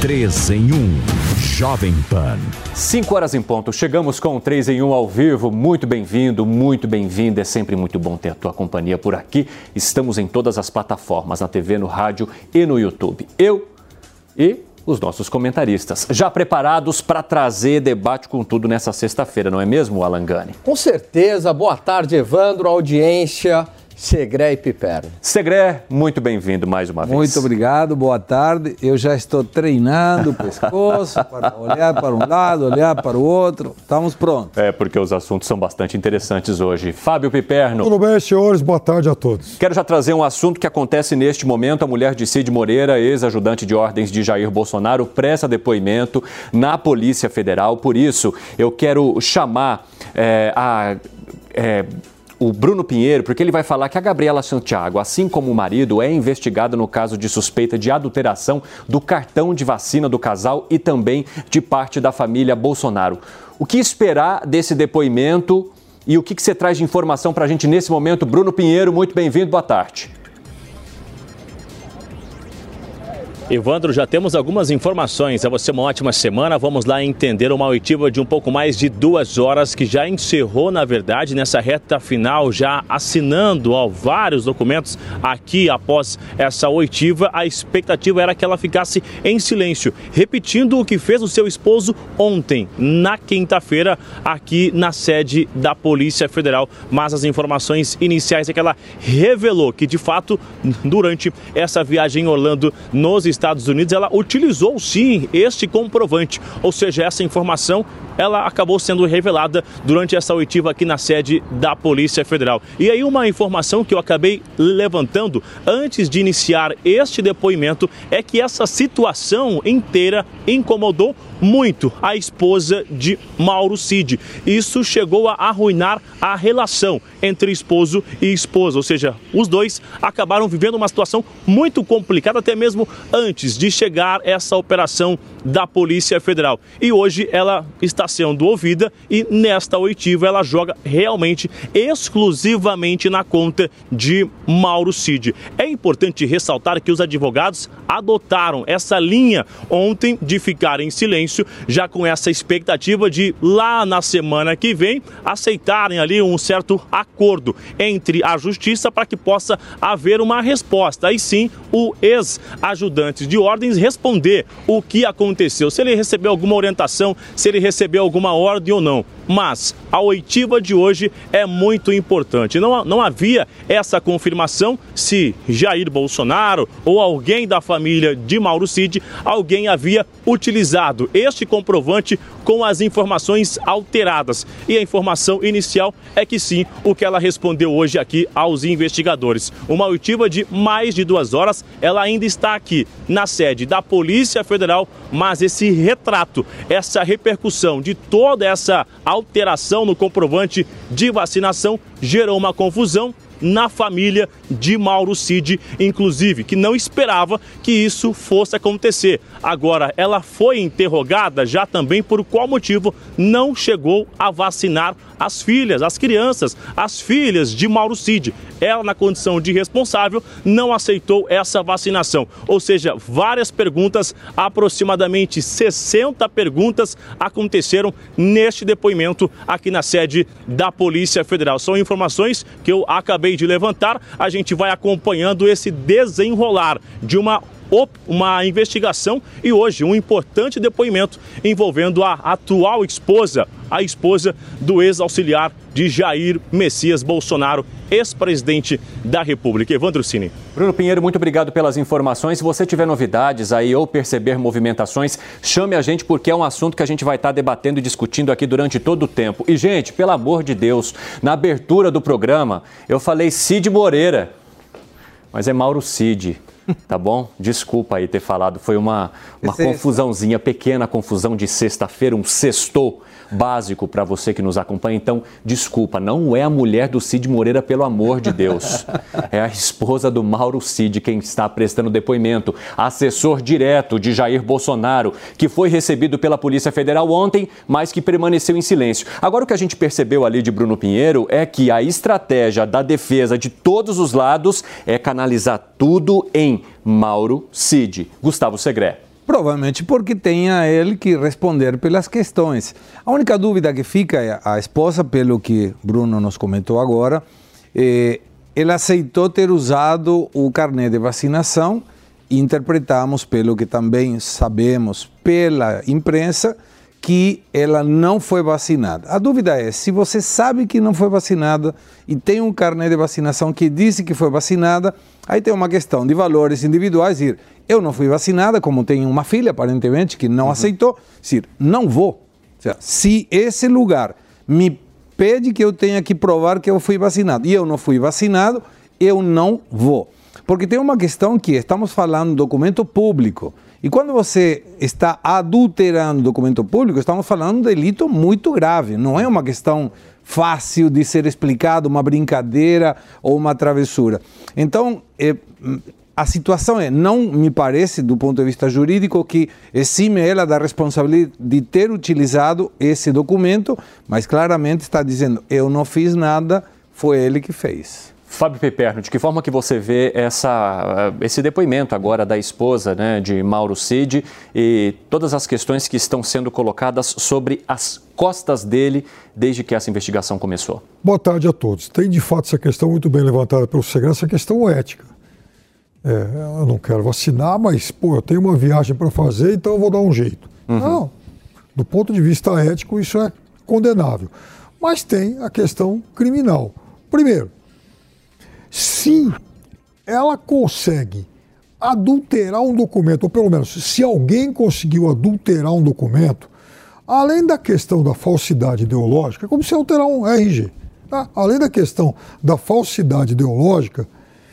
3 em 1. Jovem Pan. 5 horas em ponto. Chegamos com o 3 em 1 ao vivo. Muito bem-vindo, muito bem-vinda. É sempre muito bom ter a tua companhia por aqui. Estamos em todas as plataformas, na TV, no rádio e no YouTube. Eu e os nossos comentaristas, já preparados para trazer debate com tudo nessa sexta-feira, não é mesmo, Alan Gani? Com certeza. Boa tarde, Evandro, audiência, Segré e Piperno. Segré, muito bem-vindo mais uma vez. Muito obrigado, boa tarde. Eu já estou treinando o pescoço para olhar para um lado, olhar para o outro. Estamos prontos. É, porque os assuntos são bastante interessantes hoje. Fábio Piperno. Tudo bem, senhores? Boa tarde a todos. Quero já trazer um assunto que acontece neste momento. A mulher de Cid Moreira, ex-ajudante de ordens de Jair Bolsonaro, presta depoimento na Polícia Federal. Por isso, eu quero chamar o Bruno Pinheiro, porque ele vai falar que a Gabriela Santiago, assim como o marido, é investigada no caso de suspeita de adulteração do cartão de vacina do casal e também de parte da família Bolsonaro. O que esperar desse depoimento e o que você traz de informação para a gente nesse momento? Bruno Pinheiro, muito bem-vindo, boa tarde. Evandro, já temos algumas informações. A você uma ótima semana. Vamos lá entender uma oitiva de um pouco mais de 2 horas que já encerrou, na verdade, nessa reta final, já assinando vários documentos aqui após essa oitiva. A expectativa era que ela ficasse em silêncio, repetindo o que fez o seu esposo ontem, na quinta-feira, aqui na sede da Polícia Federal. Mas as informações iniciais é que ela revelou que, de fato, durante essa viagem em Orlando, nos Estados Unidos, ela utilizou sim este comprovante, ou seja, essa informação ela acabou sendo revelada durante essa oitiva aqui na sede da Polícia Federal. E aí uma informação que eu acabei levantando antes de iniciar este depoimento é que essa situação inteira incomodou muito a esposa de Mauro Cid. Isso chegou a arruinar a relação entre esposo e esposa, ou seja, os dois acabaram vivendo uma situação muito complicada, até mesmo antes de chegar essa operação da Polícia Federal. E hoje ela está sendo ouvida e nesta oitiva ela joga realmente exclusivamente na conta de Mauro Cid. É importante ressaltar que os advogados adotaram essa linha ontem de ficar em silêncio, já com essa expectativa de lá na semana que vem aceitarem ali um certo acordo entre a justiça para que possa haver uma resposta. Aí sim, o ex-ajudante de ordens responder o que aconteceu, se ele recebeu alguma orientação, se ele recebeu alguma ordem ou não. Mas a oitiva de hoje é muito importante. Não havia essa confirmação se Jair Bolsonaro ou alguém da família de Mauro Cid, alguém havia utilizado este comprovante com as informações alteradas. E a informação inicial é que sim, o que ela respondeu hoje aqui aos investigadores. Uma oitiva de mais de 2 horas, ela ainda está aqui na sede da Polícia Federal, mas esse retrato, essa repercussão de toda essa alteração no comprovante de vacinação gerou uma confusão na família de Mauro Cid, inclusive, que não esperava que isso fosse acontecer. Agora, ela foi interrogada já também por qual motivo não chegou a vacinar as filhas, as crianças, as filhas de Mauro Cid. Ela, na condição de responsável, não aceitou essa vacinação. Ou seja, várias perguntas, aproximadamente 60 perguntas aconteceram neste depoimento aqui na sede da Polícia Federal. São informações que eu acabei de levantar. A gente vai acompanhando esse desenrolar de uma investigação e hoje um importante depoimento envolvendo a atual esposa, a esposa do ex-auxiliar de Jair Messias Bolsonaro, ex-presidente da República. Evandro Cini. Bruno Pinheiro, muito obrigado pelas informações. Se você tiver novidades aí ou perceber movimentações, chame a gente porque é um assunto que a gente vai estar debatendo e discutindo aqui durante todo o tempo. E, gente, pelo amor de Deus, na abertura do programa eu falei Cid Moreira, mas é Mauro Cid. Tá bom? Desculpa aí ter falado. Foi uma confusãozinha, pequena confusão de sexta-feira, um sextou básico para você que nos acompanha. Então, desculpa, não é a mulher do Cid Moreira, pelo amor de Deus. É a esposa do Mauro Cid quem está prestando depoimento. Assessor direto de Jair Bolsonaro, que foi recebido pela Polícia Federal ontem, mas que permaneceu em silêncio. Agora, o que a gente percebeu ali de Bruno Pinheiro é que a estratégia da defesa de todos os lados é canalizar tudo em Mauro Cid. Gustavo Segré. Provavelmente porque tenha ele que responder pelas questões. A única dúvida que fica é a esposa, pelo que Bruno nos comentou agora, ela aceitou ter usado o carnê de vacinação e interpretamos, pelo que também sabemos pela imprensa, que ela não foi vacinada. A dúvida é, se você sabe que não foi vacinada e tem um carnê de vacinação que disse que foi vacinada, aí tem uma questão de valores individuais, dizer, eu não fui vacinada, como tenho uma filha, aparentemente, que não aceitou, dizer, não vou. Ou seja, se esse lugar me pede que eu tenha que provar que eu fui vacinado e eu não fui vacinado, eu não vou. Porque tem uma questão que estamos falando de documento público. E quando você está adulterando documento público, estamos falando de um delito muito grave. Não é uma questão fácil de ser explicado, uma brincadeira ou uma travessura. Então, a situação não me parece, do ponto de vista jurídico, que exime ela da responsabilidade de ter utilizado esse documento, mas claramente está dizendo, eu não fiz nada, foi ele que fez. Fábio Piperno, de que forma que você vê esse depoimento agora da esposa, né, de Mauro Cid e todas as questões que estão sendo colocadas sobre as costas dele desde que essa investigação começou? Boa tarde a todos. Tem de fato essa questão muito bem levantada pelo Segredo, essa questão ética. Eu não quero vacinar, mas eu tenho uma viagem para fazer, então eu vou dar um jeito. Não, do ponto de vista ético isso é condenável. Mas tem a questão criminal. Primeiro, se ela consegue adulterar um documento, ou pelo menos se alguém conseguiu adulterar um documento, além da questão da falsidade ideológica, é como se alterar um RG. Tá? Além da questão da falsidade ideológica,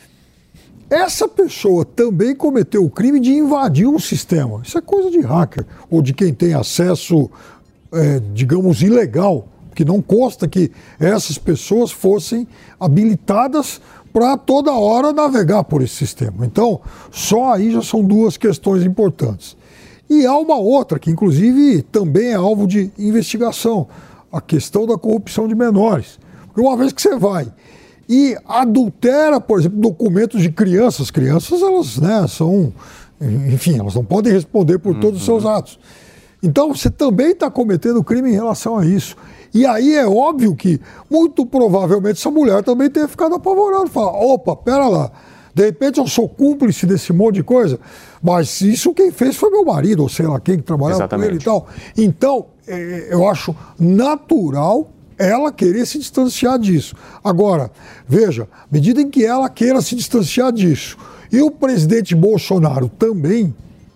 essa pessoa também cometeu o crime de invadir um sistema. Isso é coisa de hacker, ou de quem tem acesso, digamos, ilegal, que não consta que essas pessoas fossem habilitadas para toda hora navegar por esse sistema. Então, só aí já são duas questões importantes. E há uma outra, que inclusive também é alvo de investigação, a questão da corrupção de menores. Porque uma vez que você vai e adultera, por exemplo, documentos de crianças, elas, né, são, enfim, elas não podem responder por todos os seus atos. Então, você também está cometendo crime em relação a isso. E aí é óbvio que, muito provavelmente, essa mulher também tenha ficado apavorada. Fala, opa, pera lá, de repente eu sou cúmplice desse monte de coisa, mas isso quem fez foi meu marido, ou sei lá quem que trabalhava com ele e tal. Então, eu acho natural ela querer se distanciar disso. Agora, veja, à medida em que ela queira se distanciar disso, e o presidente Bolsonaro também,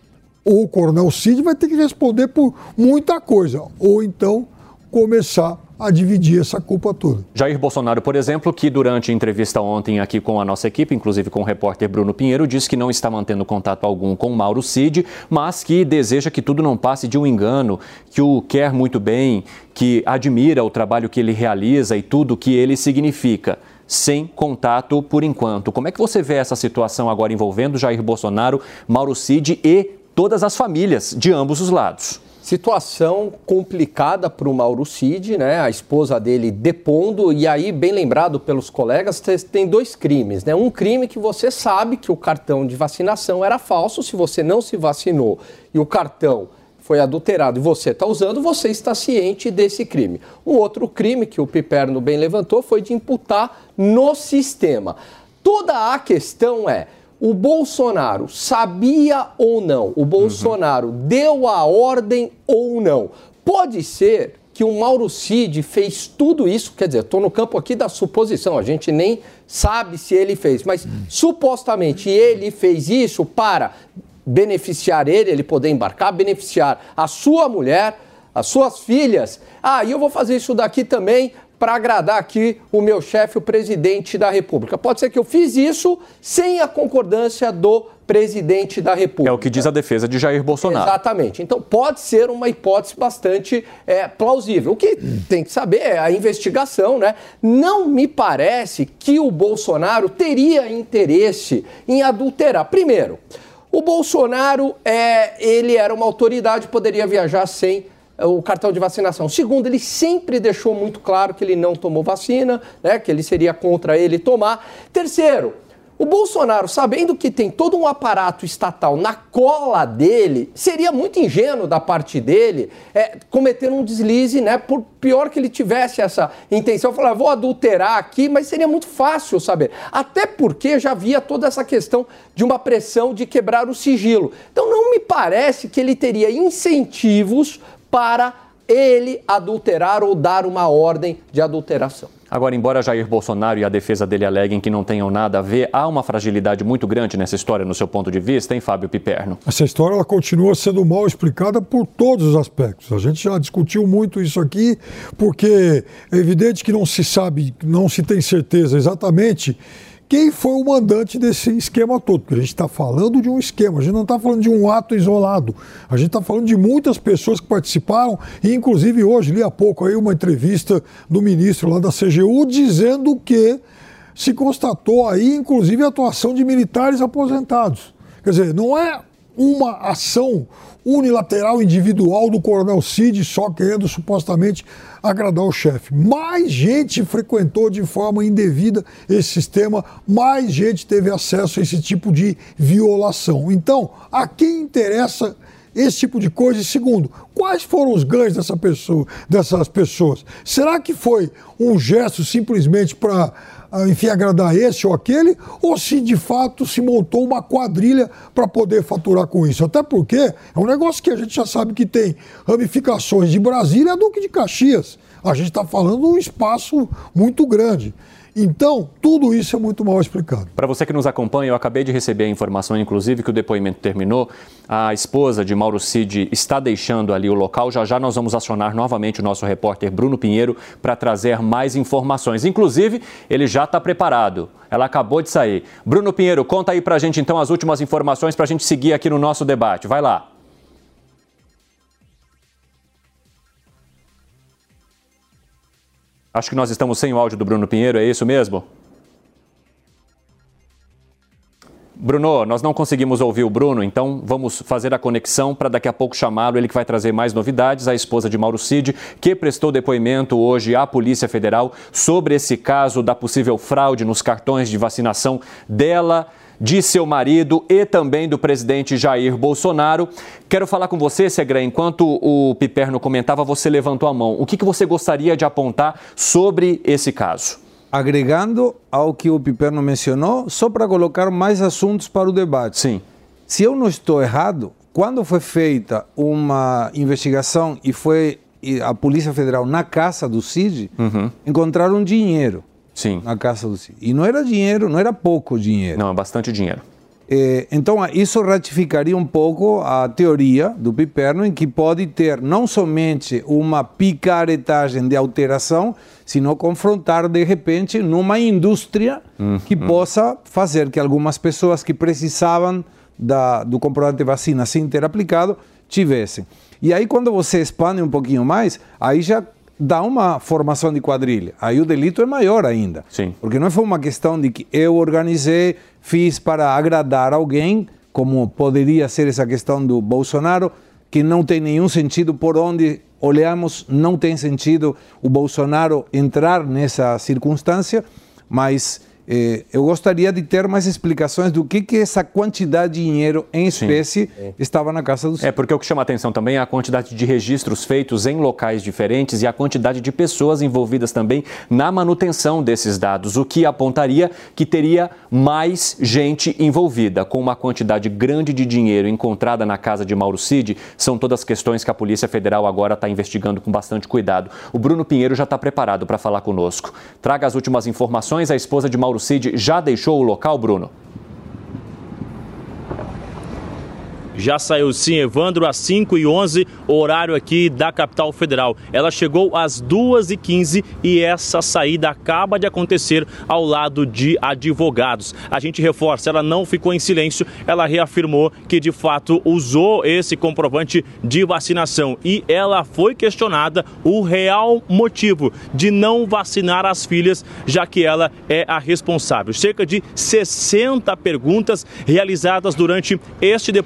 o Coronel Cid vai ter que responder por muita coisa, ou então começar a dividir essa culpa toda. Jair Bolsonaro, por exemplo, que durante a entrevista ontem aqui com a nossa equipe, inclusive com o repórter Bruno Pinheiro, disse que não está mantendo contato algum com Mauro Cid, mas que deseja que tudo não passe de um engano, que o quer muito bem, que admira o trabalho que ele realiza e tudo que ele significa, sem contato por enquanto. Como é que você vê essa situação agora envolvendo Jair Bolsonaro, Mauro Cid e todas as famílias de ambos os lados? Situação complicada para o Mauro Cid, né? A esposa dele depondo, e aí, bem lembrado pelos colegas, tem dois crimes, né? Um crime que você sabe que o cartão de vacinação era falso, se você não se vacinou e o cartão foi adulterado e você está usando, você está ciente desse crime. Um outro crime que o Piperno bem levantou foi de imputar no sistema. Toda a questão é, o Bolsonaro sabia ou não? O Bolsonaro deu a ordem ou não? Pode ser que o Mauro Cid fez tudo isso, quer dizer, estou no campo aqui da suposição, a gente nem sabe se ele fez, mas supostamente ele fez isso para beneficiar ele poder embarcar, beneficiar a sua mulher, as suas filhas. E eu vou fazer isso daqui também para agradar aqui o meu chefe, o presidente da República. Pode ser que eu fiz isso sem a concordância do presidente da República. É o que diz a defesa de Jair Bolsonaro. Exatamente. Então pode ser uma hipótese bastante plausível. O que tem que saber é a investigação, né? Não me parece que o Bolsonaro teria interesse em adulterar. Primeiro, o Bolsonaro, ele era uma autoridade, poderia viajar sem o cartão de vacinação. Segundo, ele sempre deixou muito claro que ele não tomou vacina, né, que ele seria contra ele tomar. Terceiro, O Bolsonaro, sabendo que tem todo um aparato estatal na cola dele, seria muito ingênuo da parte dele cometer um deslize, né? Por pior que ele tivesse essa intenção, falar, vou adulterar aqui, mas seria muito fácil saber. Até porque já havia toda essa questão de uma pressão de quebrar o sigilo. Então não me parece que ele teria incentivos para ele adulterar ou dar uma ordem de adulteração. Agora, embora Jair Bolsonaro e a defesa dele aleguem que não tenham nada a ver, há uma fragilidade muito grande nessa história, no seu ponto de vista, hein, Fábio Piperno? Essa história ela continua sendo mal explicada por todos os aspectos. A gente já discutiu muito isso aqui, porque é evidente que não se sabe, não se tem certeza exatamente quem foi o mandante desse esquema todo. Porque a gente está falando de um esquema, a gente não está falando de um ato isolado. A gente está falando de muitas pessoas que participaram, e inclusive hoje, li há pouco aí uma entrevista do ministro lá da CGU, dizendo que se constatou aí, inclusive, a atuação de militares aposentados. Quer dizer, não é uma ação unilateral, individual do Coronel Cid só querendo supostamente agradar o chefe. Mais gente frequentou de forma indevida esse sistema, mais gente teve acesso a esse tipo de violação. Então, a quem interessa esse tipo de coisa? E segundo, quais foram os ganhos dessas pessoas? Será que foi um gesto simplesmente para, enfim, agradar esse ou aquele? Ou se de fato se montou uma quadrilha para poder faturar com isso? Até porque é um negócio que a gente já sabe que tem ramificações de Brasília a Duque de Caxias. A gente está falando de um espaço muito grande. Então, tudo isso é muito mal explicado. Para você que nos acompanha, eu acabei de receber a informação, inclusive, que o depoimento terminou. A esposa de Mauro Cid está deixando ali o local. Já já nós vamos acionar novamente o nosso repórter Bruno Pinheiro para trazer mais informações. Inclusive, ele já está preparado. Ela acabou de sair. Bruno Pinheiro, conta aí para a gente, então, as últimas informações para a gente seguir aqui no nosso debate. Vai lá. Acho que nós estamos sem o áudio do Bruno Pinheiro, é isso mesmo? Bruno, nós não conseguimos ouvir o Bruno, então vamos fazer a conexão para daqui a pouco chamá-lo, ele que vai trazer mais novidades. A esposa de Mauro Cid, que prestou depoimento hoje à Polícia Federal sobre esse caso da possível fraude nos cartões de vacinação dela, de seu marido e também do presidente Jair Bolsonaro. Quero falar com você, Segré, enquanto o Piperno comentava, você levantou a mão. O que você gostaria de apontar sobre esse caso? Agregando ao que o Piperno mencionou, só para colocar mais assuntos para o debate. Sim. Se eu não estou errado, quando foi feita uma investigação e foi a Polícia Federal na casa do Cid, encontraram dinheiro. Sim. Na casa do Cid. E não era dinheiro, não era pouco dinheiro. Não, é bastante dinheiro. Então, isso ratificaria um pouco a teoria do Piperno, em que pode ter não somente uma picaretagem de alteração, sino confrontar, de repente, numa indústria que possa fazer que algumas pessoas que precisavam do comprovante de vacina sem ter aplicado, tivessem. E aí, quando você expande um pouquinho mais, aí já dá uma formação de quadrilha. Aí o delito é maior ainda. Sim. Porque não foi uma questão de que eu organizei, fiz para agradar alguém, como poderia ser essa questão do Bolsonaro, que não tem nenhum sentido. Por onde olhamos, não tem sentido o Bolsonaro entrar nessa circunstância, mas eu gostaria de ter mais explicações do que essa quantidade de dinheiro em espécie estava na casa do Cid. Porque o que chama a atenção também é a quantidade de registros feitos em locais diferentes e a quantidade de pessoas envolvidas também na manutenção desses dados, o que apontaria que teria mais gente envolvida. Com uma quantidade grande de dinheiro encontrada na casa de Mauro Cid, são todas questões que a Polícia Federal agora está investigando com bastante cuidado. O Bruno Pinheiro já está preparado para falar conosco. Traga as últimas informações. A esposa de Mauro Cid já deixou o local, Bruno? Já saiu sim, Evandro, às 5h11, horário aqui da capital federal. Ela chegou às 2h15 e essa saída acaba de acontecer ao lado de advogados. A gente reforça, ela não ficou em silêncio, ela reafirmou que de fato usou esse comprovante de vacinação e ela foi questionada o real motivo de não vacinar as filhas, já que ela é a responsável. Cerca de 60 perguntas realizadas durante este depoimento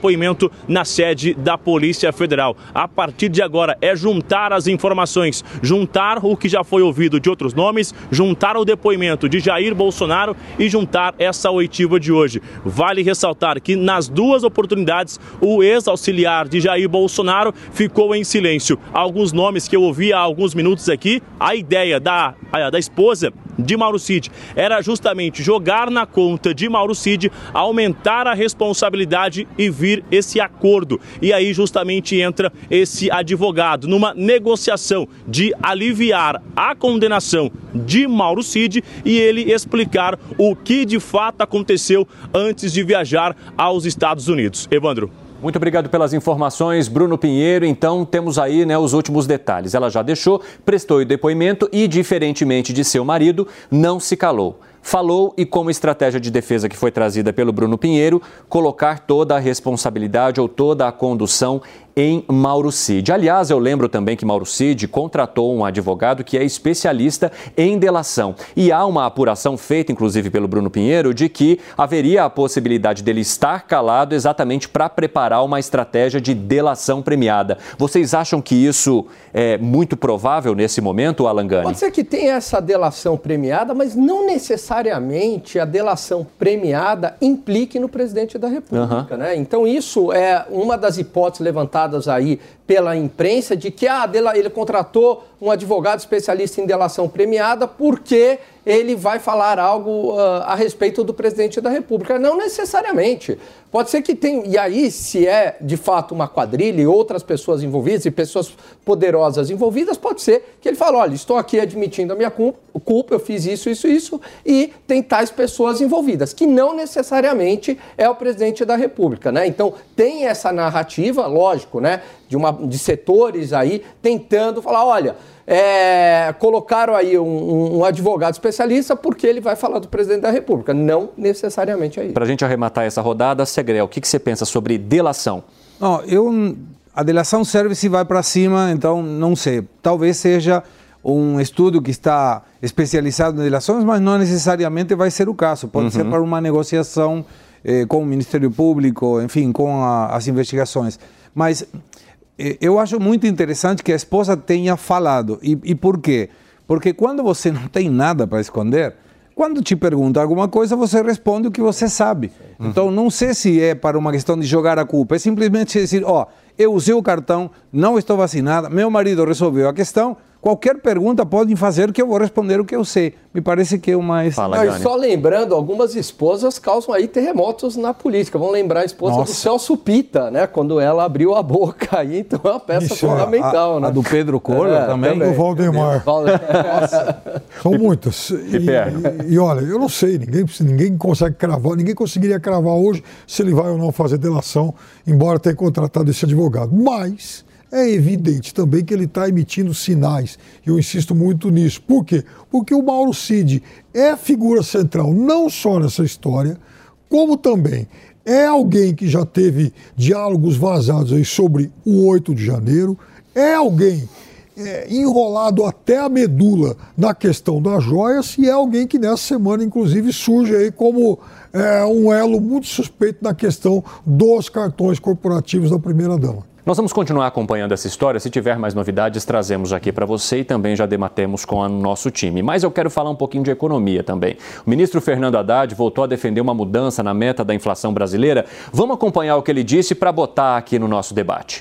depoimento na sede da Polícia Federal. A partir de agora é juntar as informações, juntar o que já foi ouvido de outros nomes, juntar o depoimento de Jair Bolsonaro e juntar essa oitiva de hoje. Vale ressaltar que nas duas oportunidades o ex-auxiliar de Jair Bolsonaro ficou em silêncio. Alguns nomes que eu ouvi há alguns minutos aqui, a ideia da esposa de Mauro Cid era justamente jogar na conta de Mauro Cid, aumentar a responsabilidade e vir esse acordo. E aí justamente entra esse advogado numa negociação de aliviar a condenação de Mauro Cid e ele explicar o que de fato aconteceu antes de viajar aos Estados Unidos. Evandro. Muito obrigado pelas informações, Bruno Pinheiro. Então, temos aí, os últimos detalhes. Ela já deixou, prestou o depoimento e, diferentemente de seu marido, não se calou. Falou e, como estratégia de defesa que foi trazida pelo Bruno Pinheiro, colocar toda a responsabilidade ou toda a condução em Mauro Cid. Aliás, eu lembro também que Mauro Cid contratou um advogado que é especialista em delação. E há uma apuração feita, inclusive, pelo Bruno Pinheiro, de que haveria a possibilidade dele estar calado exatamente para preparar uma estratégia de delação premiada. Vocês acham que isso é muito provável nesse momento, Alan Gani? Pode ser que tenha essa delação premiada, mas não necessariamente a delação premiada implique no presidente da República, né? Então isso é uma das hipóteses levantadas aí pela imprensa de que ele contratou um advogado especialista em delação premiada porque ele vai falar algo a respeito do presidente da República. Não necessariamente. Pode ser que tenha... E aí, se é de fato uma quadrilha e outras pessoas envolvidas e pessoas poderosas envolvidas, pode ser que ele fale, olha, estou aqui admitindo a minha culpa, eu fiz isso, e tem tais pessoas envolvidas, que não necessariamente é o presidente da República, né? Então, tem essa narrativa, lógico, né, de setores aí tentando falar, olha... colocaram aí um advogado especialista porque ele vai falar do presidente da República. Não necessariamente é isso. Para a gente arrematar essa rodada, Segrel, o que você pensa sobre delação? Não, a delação serve se vai para cima, então não sei. Talvez seja um estudo que está especializado em delações, mas não necessariamente vai ser o caso. Pode ser para uma negociação com o Ministério Público, enfim, com as investigações. Mas... eu acho muito interessante que a esposa tenha falado. E por quê? Porque quando você não tem nada para esconder, quando te pergunta alguma coisa, você responde o que você sabe. Então, não sei se é para uma questão de jogar a culpa. É simplesmente dizer, eu usei o cartão, não estou vacinada, meu marido resolveu a questão. Qualquer pergunta podem fazer que eu vou responder o que eu sei. Me parece que é o mais... Mas só lembrando, algumas esposas causam aí terremotos na política. Vamos lembrar a esposa do Celso Pita, né? Quando ela abriu a boca aí, então é uma peça fundamental, né? A do Pedro Collor também. Do Valdemar. São muitas. E olha, eu não sei, ninguém consegue cravar, ninguém conseguiria cravar hoje se ele vai ou não fazer delação, embora tenha contratado esse advogado. Mas... é evidente também que ele está emitindo sinais, e eu insisto muito nisso. Por quê? Porque o Mauro Cid é figura central não só nessa história, como também é alguém que já teve diálogos vazados aí sobre o 8 de janeiro, é alguém enrolado até a medula na questão das joias, e é alguém que nessa semana, inclusive, surge aí como um elo muito suspeito na questão dos cartões corporativos da primeira-dama. Nós vamos continuar acompanhando essa história. Se tiver mais novidades, trazemos aqui para você e também já debatemos com o nosso time. Mas eu quero falar um pouquinho de economia também. O ministro Fernando Haddad voltou a defender uma mudança na meta da inflação brasileira. Vamos acompanhar o que ele disse para botar aqui no nosso debate.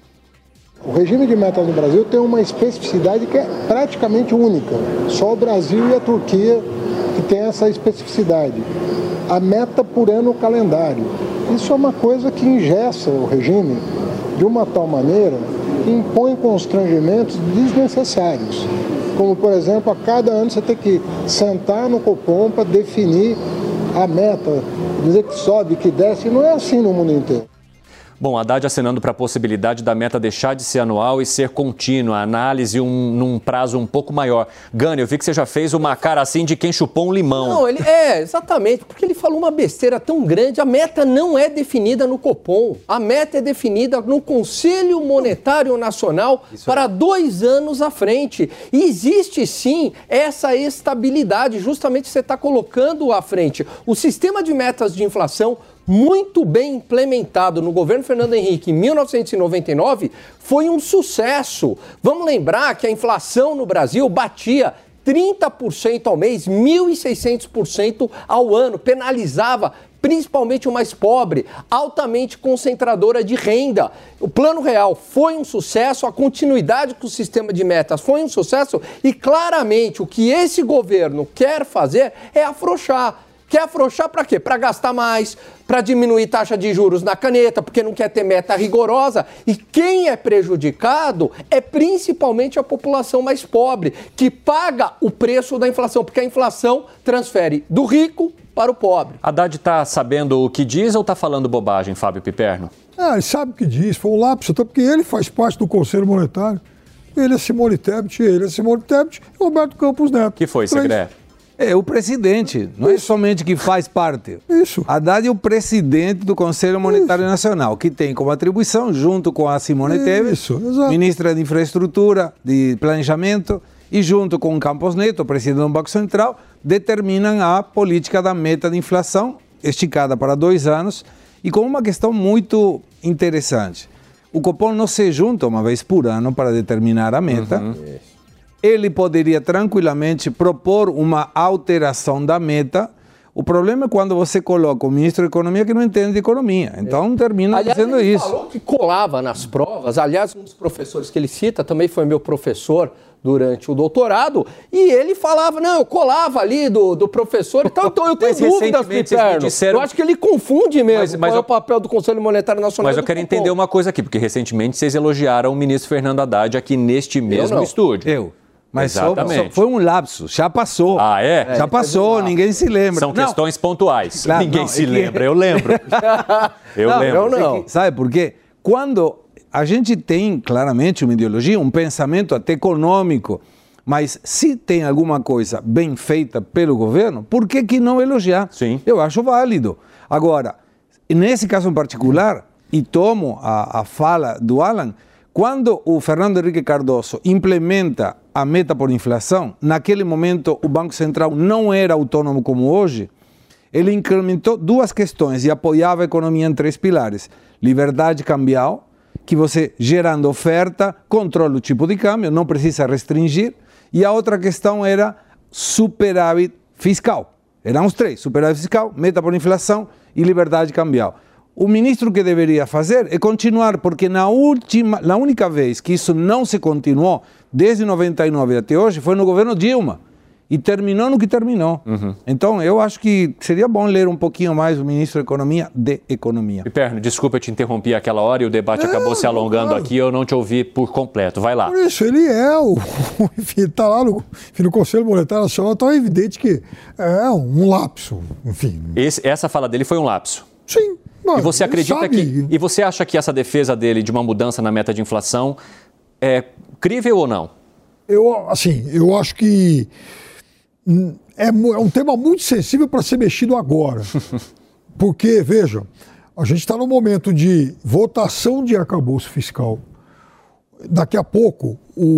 O regime de metas no Brasil tem uma especificidade que é praticamente única. Só o Brasil e a Turquia que tem essa especificidade. A meta por ano calendário. Isso é uma coisa que engessa o regime de uma tal maneira que impõe constrangimentos desnecessários. Como, por exemplo, a cada ano você tem que sentar no Copom para definir a meta, dizer que sobe, que desce. Não é assim no mundo inteiro. Bom, Haddad acenando para a possibilidade da meta deixar de ser anual e ser contínua, análise num prazo um pouco maior. Gani, eu vi que você já fez uma cara assim de quem chupou um limão. Não, exatamente, porque ele falou uma besteira tão grande. A meta não é definida no Copom, a meta é definida no Conselho Monetário Nacional para 2 anos à frente. E existe sim essa estabilidade, justamente você está colocando à frente. O sistema de metas de inflação muito bem implementado no governo Fernando Henrique em 1999, foi um sucesso. Vamos lembrar que a inflação no Brasil batia 30% ao mês, 1.600% ao ano, penalizava principalmente o mais pobre, altamente concentradora de renda. O Plano Real foi um sucesso, a continuidade com o sistema de metas foi um sucesso e claramente o que esse governo quer fazer é afrouxar. Quer afrouxar para quê? Para gastar mais, para diminuir taxa de juros na caneta, porque não quer ter meta rigorosa. E quem é prejudicado é principalmente a população mais pobre, que paga o preço da inflação, porque a inflação transfere do rico para o pobre. Haddad está sabendo o que diz ou está falando bobagem, Fábio Piperno? Ele sabe o que diz, foi um lapso, até porque ele faz parte do Conselho Monetário. Ele é Simone Tebet e Roberto Campos Neto. Que foi, Segre? É o presidente, não é somente que faz parte. Isso. Haddad é o presidente do Conselho Monetário Nacional, que tem como atribuição, junto com a Simone Tebet, ministra de Infraestrutura, de Planejamento, e junto com o Campos Neto, presidente do Banco Central, determinam a política da meta de inflação, esticada para 2 anos, e com uma questão muito interessante. O Copom não se junta uma vez por ano para determinar a meta. Ele poderia tranquilamente propor uma alteração da meta. O problema é quando você coloca o ministro da Economia que não entende de economia. Então termina fazendo isso. Ele falou que colava nas provas. Aliás, um dos professores que ele cita também foi meu professor durante o doutorado, e ele falava, não, eu colava ali do professor e tal, então eu tenho dúvidas, Piperno. Eu acho que ele confunde mesmo qual é o papel do Conselho Monetário Nacional. Mas eu quero entender uma coisa aqui, porque recentemente vocês elogiaram o ministro Fernando Haddad aqui neste mesmo estúdio. Mas só foi um lapso, já passou. Ah, é? Já passou, ninguém se lembra. São questões pontuais. Claro, ninguém se lembra, eu lembro. Eu lembro. Sabe por quê? Quando a gente tem claramente uma ideologia, um pensamento até econômico, mas se tem alguma coisa bem feita pelo governo, por que não elogiar? Sim. Eu acho válido. Agora, nesse caso em particular, e tomo a fala do Alan, quando o Fernando Henrique Cardoso implementa a meta por inflação, naquele momento o Banco Central não era autônomo como hoje, ele incrementou 2 questões e apoiava a economia em 3 pilares. Liberdade cambial, que você, gerando oferta, controla o tipo de câmbio, não precisa restringir. E a outra questão era superávit fiscal. Eram os 3, superávit fiscal, meta por inflação e liberdade cambial. O ministro que deveria fazer é continuar, porque na única vez que isso não se continuou, desde 99 até hoje, foi no governo Dilma. E terminou no que terminou. Então, eu acho que seria bom ler um pouquinho mais o ministro da Economia de Economia. Piperno, desculpa, eu te interrompi aquela hora e o debate acabou se alongando aqui, eu não te ouvi por completo. Vai lá. Por isso, ele é enfim, está lá no Conselho Monetário Nacional, então é evidente que é um lapso, enfim. Essa fala dele foi um lapso? Sim. E você acredita e você acha que essa defesa dele de uma mudança na meta de inflação é crível ou não? Eu acho que é um tema muito sensível para ser mexido agora. Porque, veja, a gente está num momento de votação de arcabouço fiscal. Daqui a pouco,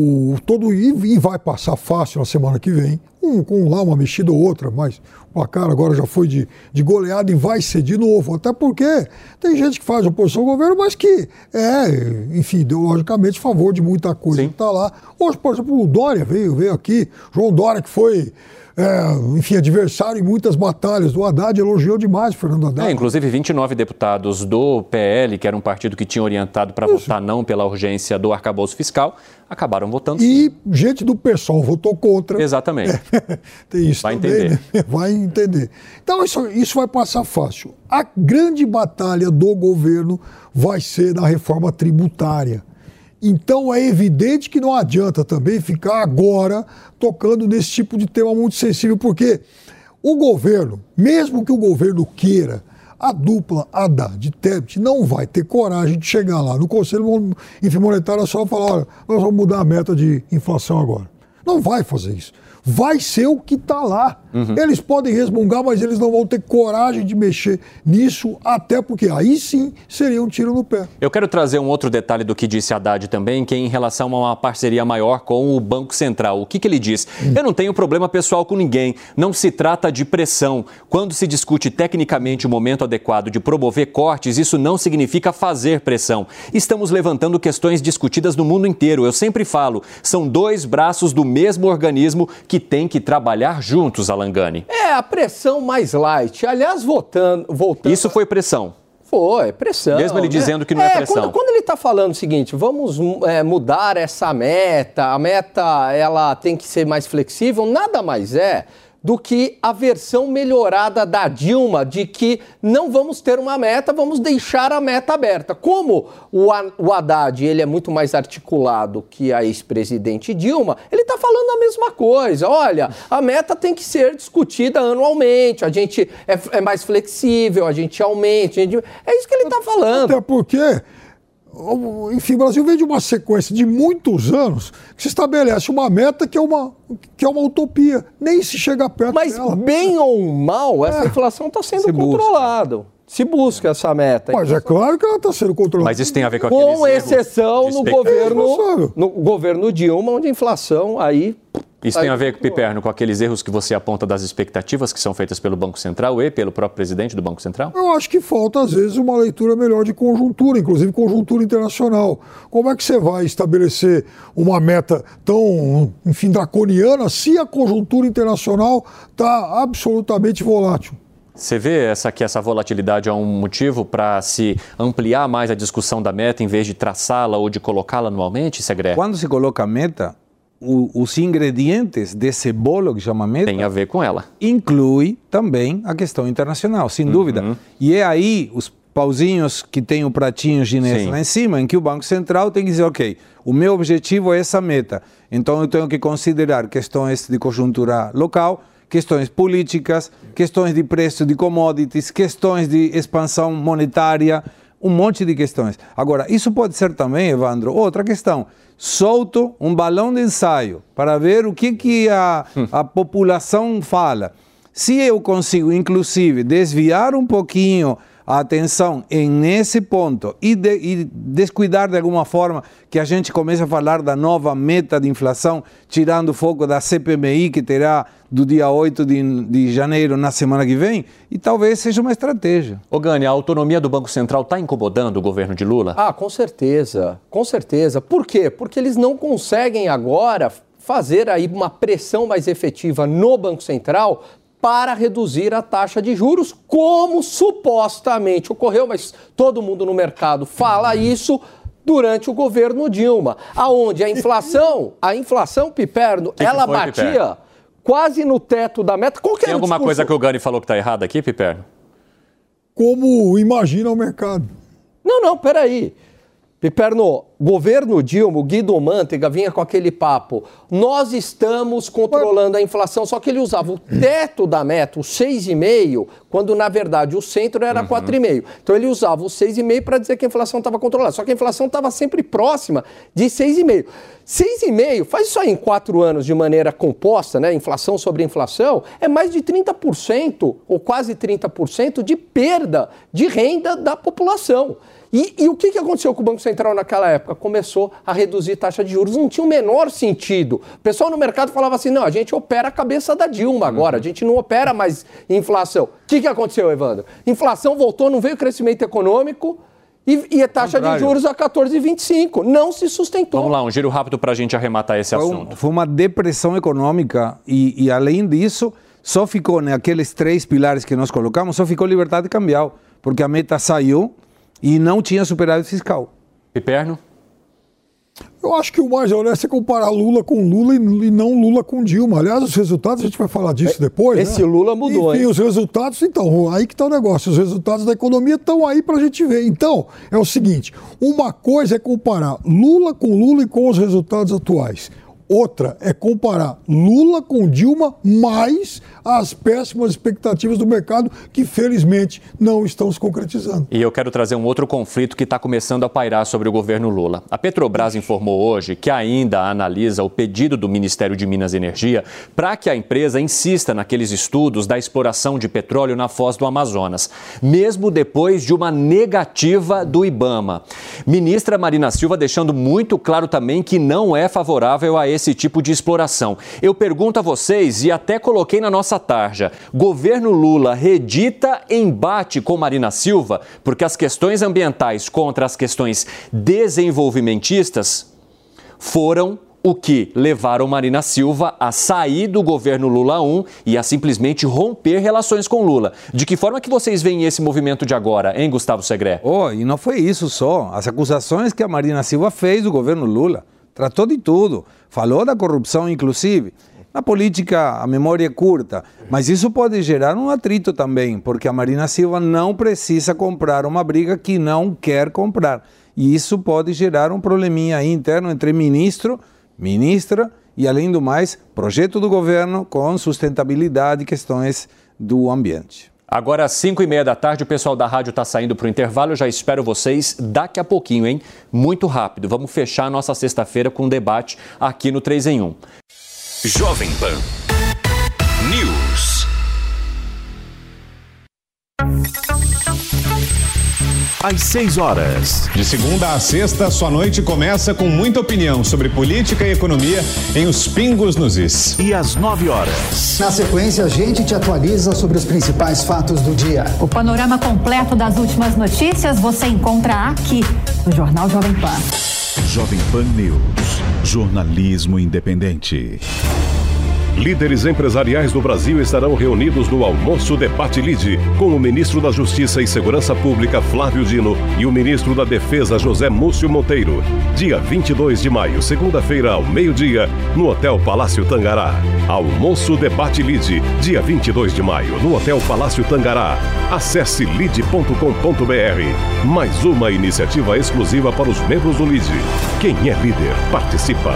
e vai passar fácil na semana que vem, com lá uma mexida ou outra, mas o placar agora já foi de goleada e vai ser de novo, até porque tem gente que faz oposição ao governo, mas que enfim, ideologicamente a favor de muita coisa que está lá. Hoje, por exemplo, o Dória veio aqui, João Dória, que foi enfim, adversário em muitas batalhas do Haddad, elogiou demais o Fernando Haddad. Inclusive 29 deputados do PL, que era um partido que tinha orientado para votar não pela urgência do arcabouço fiscal, acabaram votando sim. E gente do PSOL votou contra. Exatamente. Tem isso vai também, entender. Né? Vai entender. Então isso vai passar fácil. A grande batalha do governo vai ser na reforma tributária. Então é evidente que não adianta também ficar agora tocando nesse tipo de tema muito sensível, porque o governo, mesmo que o governo queira, a dupla Haddad Tebet não vai ter coragem de chegar lá no Conselho Monetário Nacional e falar, olha, nós vamos mudar a meta de inflação agora. Não vai fazer isso. vai ser o que está lá. Eles podem resmungar, mas eles não vão ter coragem de mexer nisso, até porque aí sim seria um tiro no pé. Eu quero trazer um outro detalhe do que disse Haddad também, que é em relação a uma parceria maior com o Banco Central. O que ele diz? Eu não tenho problema pessoal com ninguém, não se trata de pressão. Quando se discute tecnicamente o momento adequado de promover cortes, isso não significa fazer pressão. Estamos levantando questões discutidas no mundo inteiro. Eu sempre falo, são dois braços do mesmo organismo que têm que trabalhar juntos, Alangani. É a pressão mais light. Aliás, voltando... Isso foi pressão. Foi, pressão. Mesmo ele dizendo que não é pressão. Quando ele está falando o seguinte, vamos mudar essa meta, a meta ela tem que ser mais flexível, nada mais é do que a versão melhorada da Dilma de que não vamos ter uma meta, vamos deixar a meta aberta. Como o Haddad ele é muito mais articulado que a ex-presidente Dilma, ele está falando a mesma coisa. Olha, a meta tem que ser discutida anualmente, a gente é mais flexível, a gente aumenta, é isso que ele está falando. Até porque... Enfim, o Brasil vem de uma sequência de muitos anos que se estabelece uma meta que é uma utopia. Nem se chega perto dela. Mas bem ou mal, essa inflação está sendo controlada. Se busca essa meta. Mas é claro que ela está sendo controlada. Mas isso tem a ver com aqueles com exceção erros no governo Dilma, onde a inflação aí... Isso tem a ver, Piperno, com aqueles erros que você aponta das expectativas que são feitas pelo Banco Central e pelo próprio presidente do Banco Central? Eu acho que falta, às vezes, uma leitura melhor de conjuntura, inclusive conjuntura internacional. Como é que você vai estabelecer uma meta tão, enfim, draconiana se a conjuntura internacional está absolutamente volátil? Você vê que essa volatilidade é um motivo para se ampliar mais a discussão da meta em vez de traçá-la ou de colocá-la anualmente, Segré? Quando se coloca a meta, os ingredientes desse bolo que chama meta... Tem a ver com ela. Inclui também a questão internacional, sem dúvida. E é aí os pauzinhos que tem o pratinho chinês lá em cima, em que o Banco Central tem que dizer, ok, o meu objetivo é essa meta. Então eu tenho que considerar questões de conjuntura local, questões políticas, questões de preço de commodities, questões de expansão monetária, um monte de questões. Agora, isso pode ser também, Evandro, outra questão. Solto um balão de ensaio para ver o que a população fala. Se eu consigo, inclusive, desviar um pouquinho a atenção nesse ponto e descuidar de alguma forma que a gente comece a falar da nova meta de inflação, tirando o foco da CPMI, que terá do dia 8 de janeiro na semana que vem, e talvez seja uma estratégia. Ô Gani, a autonomia do Banco Central está incomodando o governo de Lula? Ah, com certeza, com certeza. Por quê? Porque eles não conseguem agora fazer aí uma pressão mais efetiva no Banco Central para reduzir a taxa de juros, como supostamente ocorreu, mas todo mundo no mercado fala isso durante o governo Dilma, aonde a inflação, Piperno, ela batia Piperno? Quase no teto da meta. Qual que Tem alguma coisa que o Gani falou que está errada aqui, Piperno? Como imagina o mercado? Não, peraí. Piperno, governo Dilma, o Guido Mantega vinha com aquele papo. Nós estamos controlando a inflação, só que ele usava o teto da meta, o 6,5, quando na verdade o centro era 4,5. Então ele usava o 6,5 para dizer que a inflação estava controlada, só que a inflação estava sempre próxima de 6,5. 6,5, faz isso aí em 4 anos de maneira composta, né? Inflação sobre inflação, é mais de 30% ou quase 30% de perda de renda da população. E o que aconteceu com o Banco Central naquela época? Começou a reduzir taxa de juros, não tinha o menor sentido. O pessoal no mercado falava assim, não, a gente opera a cabeça da Dilma agora, a gente não opera mais inflação. O que aconteceu, Evandro? Inflação voltou, não veio crescimento econômico e a taxa de juros a 14,25. Não se sustentou. Vamos lá, um giro rápido para a gente arrematar esse assunto. Foi uma depressão econômica e além disso, só ficou naqueles 3 pilares que nós colocamos, só ficou liberdade cambial, porque a meta saiu e não tinha superávit fiscal. Piperno? Eu acho que o mais honesto é comparar Lula com Lula e não Lula com Dilma. Aliás, os resultados, a gente vai falar disso depois. Esse Lula mudou, enfim, os resultados, então, aí que está o negócio. Os resultados da economia estão aí para a gente ver. Então, é o seguinte, uma coisa é comparar Lula com Lula e com os resultados atuais. Outra é comparar Lula com Dilma mais as péssimas expectativas do mercado que, felizmente, não estão se concretizando. E eu quero trazer um outro conflito que está começando a pairar sobre o governo Lula. A Petrobras informou hoje que ainda analisa o pedido do Ministério de Minas e Energia para que a empresa insista naqueles estudos da exploração de petróleo na foz do Amazonas, mesmo depois de uma negativa do IBAMA. Ministra Marina Silva deixando muito claro também que não é favorável a esse tipo de exploração. Eu pergunto a vocês, e até coloquei na nossa tarja, governo Lula redita embate com Marina Silva, porque as questões ambientais contra as questões desenvolvimentistas foram o que levaram Marina Silva a sair do governo Lula 1 e a simplesmente romper relações com Lula. De que forma que vocês veem esse movimento de agora, hein, Gustavo Segré? E não foi isso só. As acusações que a Marina Silva fez do governo Lula. Tratou de tudo. Falou da corrupção, inclusive. Na política, a memória é curta, mas isso pode gerar um atrito também, porque a Marina Silva não precisa comprar uma briga que não quer comprar. E isso pode gerar um probleminha aí interno entre ministro, ministra e, além do mais, projeto do governo com sustentabilidade e questões do ambiente. Agora, às 5h30 da tarde, o pessoal da rádio está saindo para o intervalo. Eu já espero vocês daqui a pouquinho, hein? Muito rápido. Vamos fechar a nossa sexta-feira com um debate aqui no 3 em 1. Jovem Pan News. Às 6 horas. De segunda a sexta, sua noite começa com muita opinião sobre política e economia em Os Pingos nos Is. E às 9 horas. Na sequência, a gente te atualiza sobre os principais fatos do dia. O panorama completo das últimas notícias você encontra aqui no Jornal Jovem Pan. Jovem Pan News. Jornalismo independente. Líderes empresariais do Brasil estarão reunidos no Almoço Debate Lide com o ministro da Justiça e Segurança Pública, Flávio Dino, e o ministro da Defesa, José Múcio Monteiro. Dia 22 de maio, segunda-feira, ao meio-dia, no Hotel Palácio Tangará. Almoço Debate Lide, dia 22 de maio, no Hotel Palácio Tangará. Acesse lide.com.br. Mais uma iniciativa exclusiva para os membros do Lide. Quem é líder, participa.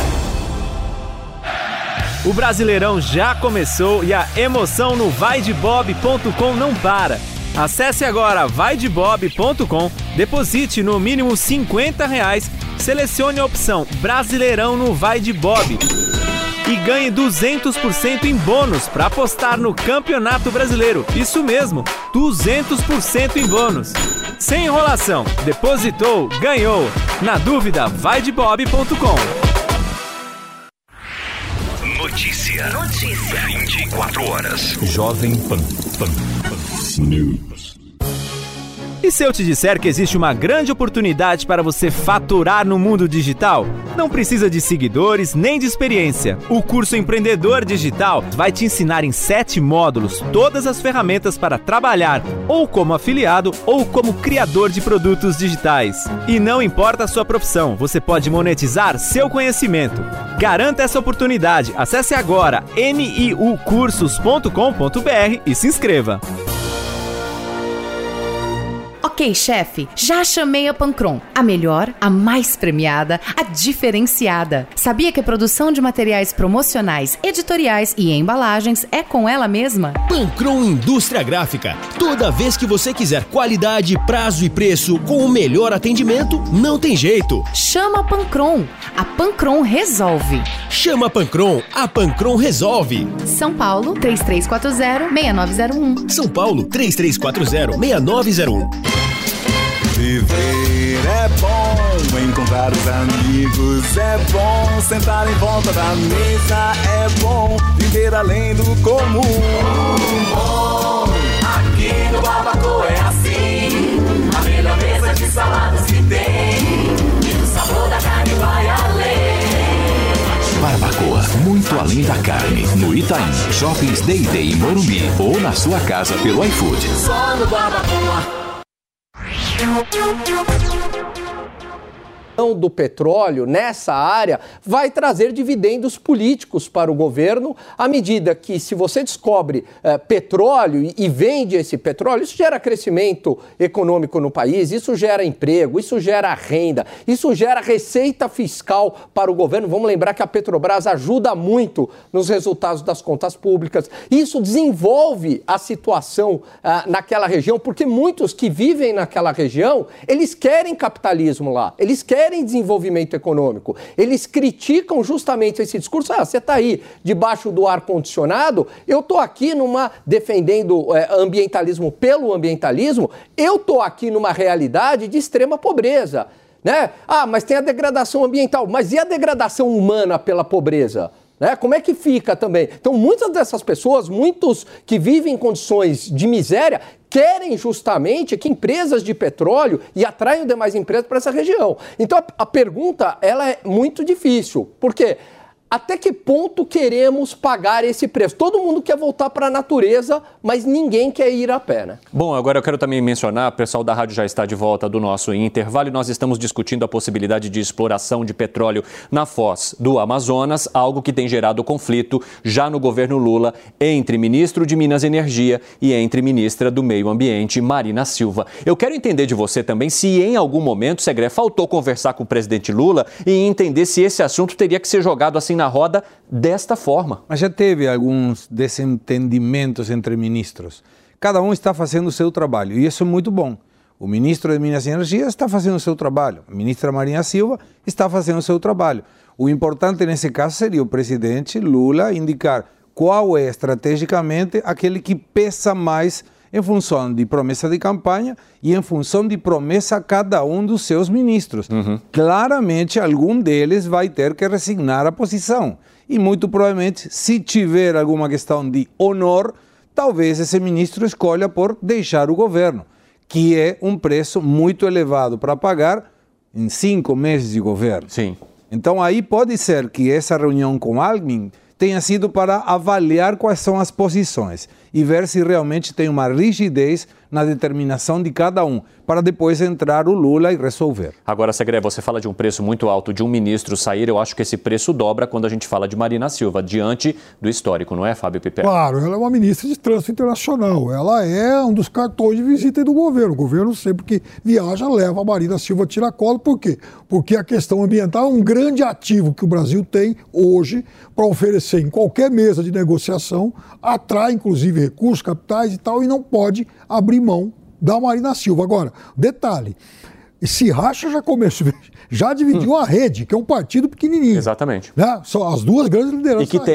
O Brasileirão já começou e a emoção no vaidebob.com não para. Acesse agora vaidebob.com, deposite no mínimo R$50, selecione a opção Brasileirão no Vai de Bob e ganhe 200% em bônus para apostar no Campeonato Brasileiro. Isso mesmo, 200% em bônus. Sem enrolação, depositou, ganhou. Na dúvida, vaidebob.com. Notícia. 24 horas. Jovem Pan News. E se eu te disser que existe uma grande oportunidade para você faturar no mundo digital? Não precisa de seguidores nem de experiência. O curso Empreendedor Digital vai te ensinar em 7 módulos todas as ferramentas para trabalhar ou como afiliado ou como criador de produtos digitais. E não importa a sua profissão, você pode monetizar seu conhecimento. Garanta essa oportunidade. Acesse agora niucursos.com.br e se inscreva. Ok, chefe, já chamei a Pancron. A melhor, a mais premiada, a diferenciada. Sabia que a produção de materiais promocionais, editoriais e embalagens é com ela mesma? Pancron Indústria Gráfica. Toda vez que você quiser qualidade, prazo e preço com o melhor atendimento, não tem jeito. Chama a Pancron. A Pancron resolve. Chama a Pancron. A Pancron resolve. São Paulo, 3340-6901. São Paulo, 3340-6901. Viver é bom, encontrar os amigos é bom, sentar em volta da mesa é bom, viver além do comum. Aqui no Barbacoa é assim, a melhor mesa de saladas que tem, e o sabor da carne vai além. Barbacoa, muito além da carne. No Itaim, Shoppings Day e Morumbi, ou na sua casa pelo iFood. Só no Barbacoa. do petróleo nessa área vai trazer dividendos políticos para o governo, à medida que, se você descobre petróleo e vende esse petróleo, isso gera crescimento econômico no país, isso gera emprego, isso gera renda, isso gera receita fiscal para o governo. Vamos lembrar que a Petrobras ajuda muito nos resultados das contas públicas. Isso desenvolve a situação naquela região, porque muitos que vivem naquela região, eles querem capitalismo lá, eles querem desenvolvimento econômico. Eles criticam justamente esse discurso. Você está aí debaixo do ar-condicionado, eu estou aqui defendendo ambientalismo pelo ambientalismo, eu estou aqui numa realidade de extrema pobreza. Né? Mas tem a degradação ambiental. Mas e a degradação humana pela pobreza? Né? Como é que fica também? Então, muitas dessas pessoas, muitos que vivem em condições de miséria, querem justamente que empresas de petróleo e atraiam demais empresas para essa região. Então, a pergunta ela é muito difícil. Por quê? Até que ponto queremos pagar esse preço? Todo mundo quer voltar para a natureza, mas ninguém quer ir a pé, né? Bom, agora eu quero também mencionar, o pessoal da rádio já está de volta do nosso intervalo e nós estamos discutindo a possibilidade de exploração de petróleo na foz do Amazonas, algo que tem gerado conflito já no governo Lula entre ministro de Minas e Energia e entre ministra do Meio Ambiente, Marina Silva. Eu quero entender de você também se em algum momento, Segré, faltou conversar com o presidente Lula e entender se esse assunto teria que ser jogado assim na roda desta forma. Mas já teve alguns desentendimentos entre ministros. Cada um está fazendo o seu trabalho e isso é muito bom. O ministro de Minas e Energia está fazendo o seu trabalho. A ministra Marina Silva está fazendo o seu trabalho. O importante nesse caso seria o presidente Lula indicar qual é estrategicamente aquele que pesa mais em função de promessa de campanha e em função de promessa a cada um dos seus ministros. Claramente, algum deles vai ter que resignar a posição. E muito provavelmente, se tiver alguma questão de honor, talvez esse ministro escolha por deixar o governo, que é um preço muito elevado para pagar em 5 meses de governo. Sim. Então, aí pode ser que essa reunião com Alckmin tenha sido para avaliar quais são as posições e ver se realmente tem uma rigidez na determinação de cada um, para depois entrar o Lula e resolver. Agora, Segré, você fala de um preço muito alto de um ministro sair, eu acho que esse preço dobra quando a gente fala de Marina Silva, diante do histórico, não é, Fábio Piper? Claro, ela é uma ministra de trânsito internacional, ela é um dos cartões de visita do governo. O governo sempre que viaja leva a Marina Silva a tiracolo. Por quê? Porque a questão ambiental é um grande ativo que o Brasil tem hoje para oferecer em qualquer mesa de negociação, atrai inclusive recursos, capitais e tal, e não pode abrir mão da Marina Silva. Agora, detalhe, esse racha já começou, já dividiu a Rede, que é um partido pequenininho. Exatamente. Né? São as duas grandes lideranças. E que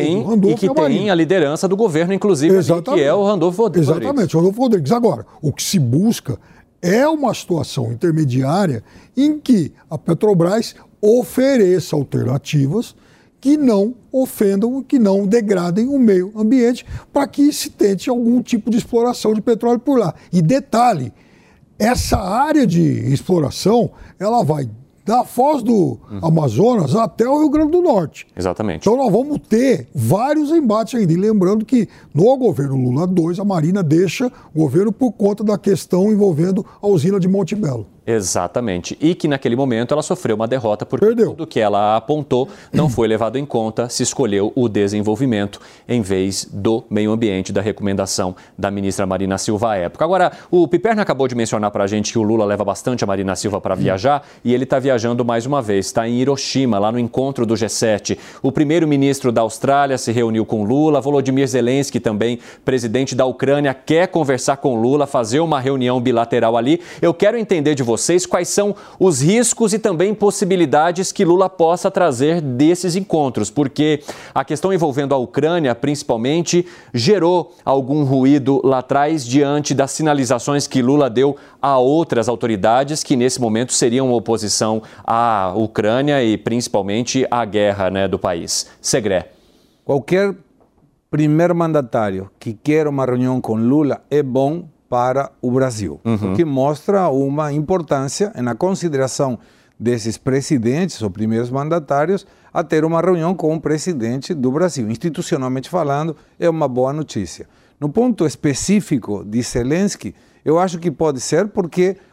tem a liderança do governo, inclusive, que é o Randolfo Rodrigues. Exatamente, o Randolfo Rodrigues. Agora, o que se busca é uma situação intermediária em que a Petrobras ofereça alternativas que não ofendam, que não degradem o meio ambiente, para que se tente algum tipo de exploração de petróleo por lá. E detalhe, essa área de exploração, ela vai da foz do Amazonas até o Rio Grande do Norte. Exatamente. Então nós vamos ter vários embates ainda. E lembrando que no governo Lula 2, a Marina deixa o governo por conta da questão envolvendo a usina de Monte Belo. Exatamente. E que naquele momento ela sofreu uma derrota porque tudo que ela apontou não foi levado em conta, se escolheu o desenvolvimento em vez do meio ambiente, da recomendação da ministra Marina Silva à época. Agora, o Piperno acabou de mencionar para a gente que o Lula leva bastante a Marina Silva para viajar e ele está viajando mais uma vez, está em Hiroshima, lá no encontro do G7. O primeiro-ministro da Austrália se reuniu com Lula, Volodymyr Zelensky também, presidente da Ucrânia, quer conversar com Lula, fazer uma reunião bilateral ali. Eu quero entender de vocês quais são os riscos e também possibilidades que Lula possa trazer desses encontros, porque a questão envolvendo a Ucrânia, principalmente, gerou algum ruído lá atrás diante das sinalizações que Lula deu a outras autoridades que nesse momento seriam oposição à Ucrânia e principalmente à guerra, né, do país. Segré. Qualquer primeiro mandatário que quer uma reunião com Lula é bom para o Brasil, porque mostra uma importância na consideração desses presidentes ou primeiros mandatários a ter uma reunião com o presidente do Brasil. Institucionalmente falando, é uma boa notícia. No ponto específico de Zelensky, eu acho que pode ser porque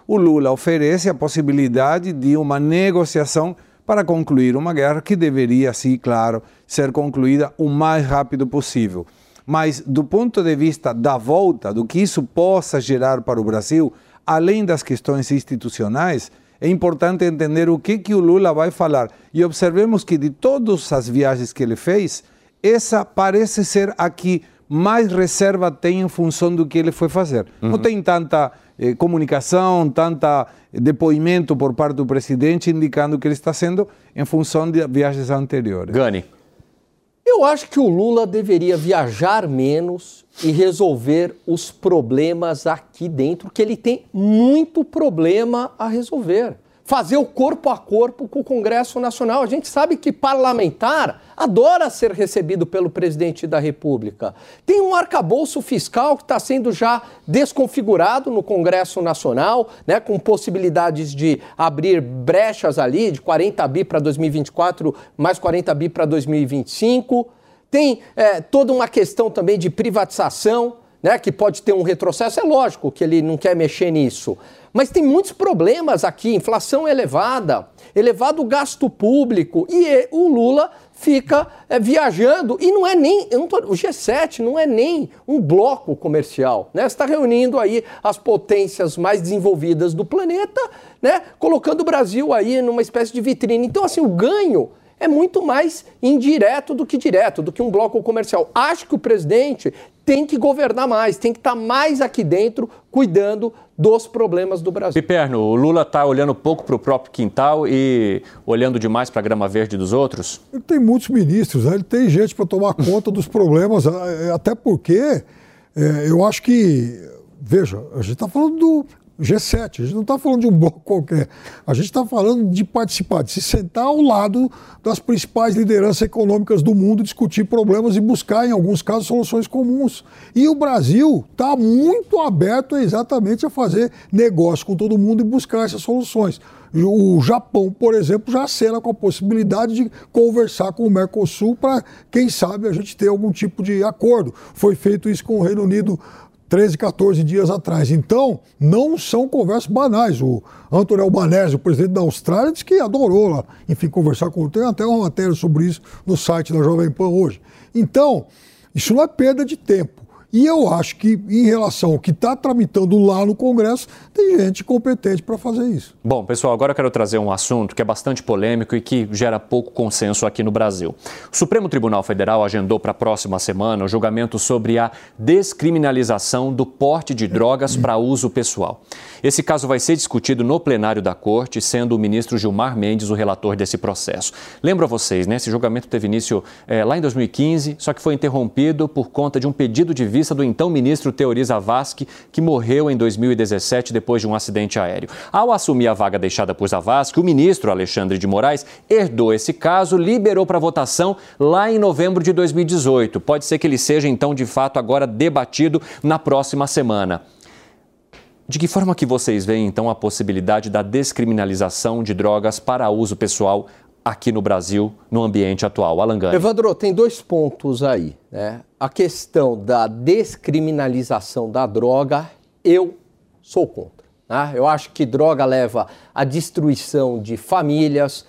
o Lula oferece a possibilidade de uma negociação para concluir uma guerra que deveria, sim, claro, ser concluída o mais rápido possível. Mas, do ponto de vista da volta, do que isso possa gerar para o Brasil, além das questões institucionais, é importante entender o que o Lula vai falar. E observemos que de todas as viagens que ele fez, essa parece ser a que mais reserva tem em função do que ele foi fazer. Não tem tanta comunicação, tanta depoimento por parte do presidente indicando o que ele está sendo em função de viagens anteriores. Gani. Eu acho que o Lula deveria viajar menos e resolver os problemas aqui dentro, que ele tem muito problema a resolver. Fazer o corpo a corpo com o Congresso Nacional. A gente sabe que parlamentar adora ser recebido pelo presidente da República. Tem um arcabouço fiscal que está sendo já desconfigurado no Congresso Nacional, né, com possibilidades de abrir brechas ali, de 40 bi para 2024, mais 40 bi para 2025. Tem toda uma questão também de privatização, né, que pode ter um retrocesso. É lógico que ele não quer mexer nisso. Mas tem muitos problemas aqui, inflação elevada, elevado gasto público, e o Lula fica viajando, e não é nem, o G7 não é nem um bloco comercial, né? Você está reunindo aí as potências mais desenvolvidas do planeta, né? Colocando o Brasil aí numa espécie de vitrine. Então, assim, o ganho é muito mais indireto do que um bloco comercial. Acho que o presidente tem que governar mais, tem que estar mais aqui dentro, cuidando dos problemas do Brasil. Piperno, o Lula está olhando pouco para o próprio quintal e olhando demais para a grama verde dos outros? Ele tem muitos ministros, né? Ele tem gente para tomar conta dos problemas, até porque eu acho que, veja, a gente está falando do G7, a gente não está falando de um bloco qualquer, a gente está falando de participar, de se sentar ao lado das principais lideranças econômicas do mundo, discutir problemas e buscar, em alguns casos, soluções comuns. E o Brasil está muito aberto exatamente a fazer negócio com todo mundo e buscar essas soluções. O Japão, por exemplo, já acena com a possibilidade de conversar com o Mercosul para, quem sabe, a gente ter algum tipo de acordo. Foi feito isso com o Reino Unido 13, 14 dias atrás. Então, não são conversas banais. O Anthony Albanese, o presidente da Austrália, disse que adorou lá, enfim, conversar com o... Tem até uma matéria sobre isso no site da Jovem Pan hoje. Então, isso não é perda de tempo. E eu acho que, em relação ao que está tramitando lá no Congresso, tem gente competente para fazer isso. Bom, pessoal, agora eu quero trazer um assunto que é bastante polêmico e que gera pouco consenso aqui no Brasil. O Supremo Tribunal Federal agendou para a próxima semana o julgamento sobre a descriminalização do porte de drogas para uso pessoal. Esse caso vai ser discutido no plenário da Corte, sendo o ministro Gilmar Mendes o relator desse processo. Lembro a vocês, né? Esse julgamento teve início lá em 2015, só que foi interrompido por conta de um pedido de vista do então ministro Teori Zavascki, que morreu em 2017 depois de um acidente aéreo. Ao assumir a vaga deixada por Zavascki, o ministro Alexandre de Moraes herdou esse caso, liberou para votação lá em novembro de 2018. Pode ser que ele seja, então, de fato, agora debatido na próxima semana. De que forma que vocês veem, então, a possibilidade da descriminalização de drogas para uso pessoal aqui no Brasil, no ambiente atual? Alan Gani. Evandro, tem dois pontos aí, né? A questão da descriminalização da droga, eu sou contra, né? Eu acho que droga leva à destruição de famílias,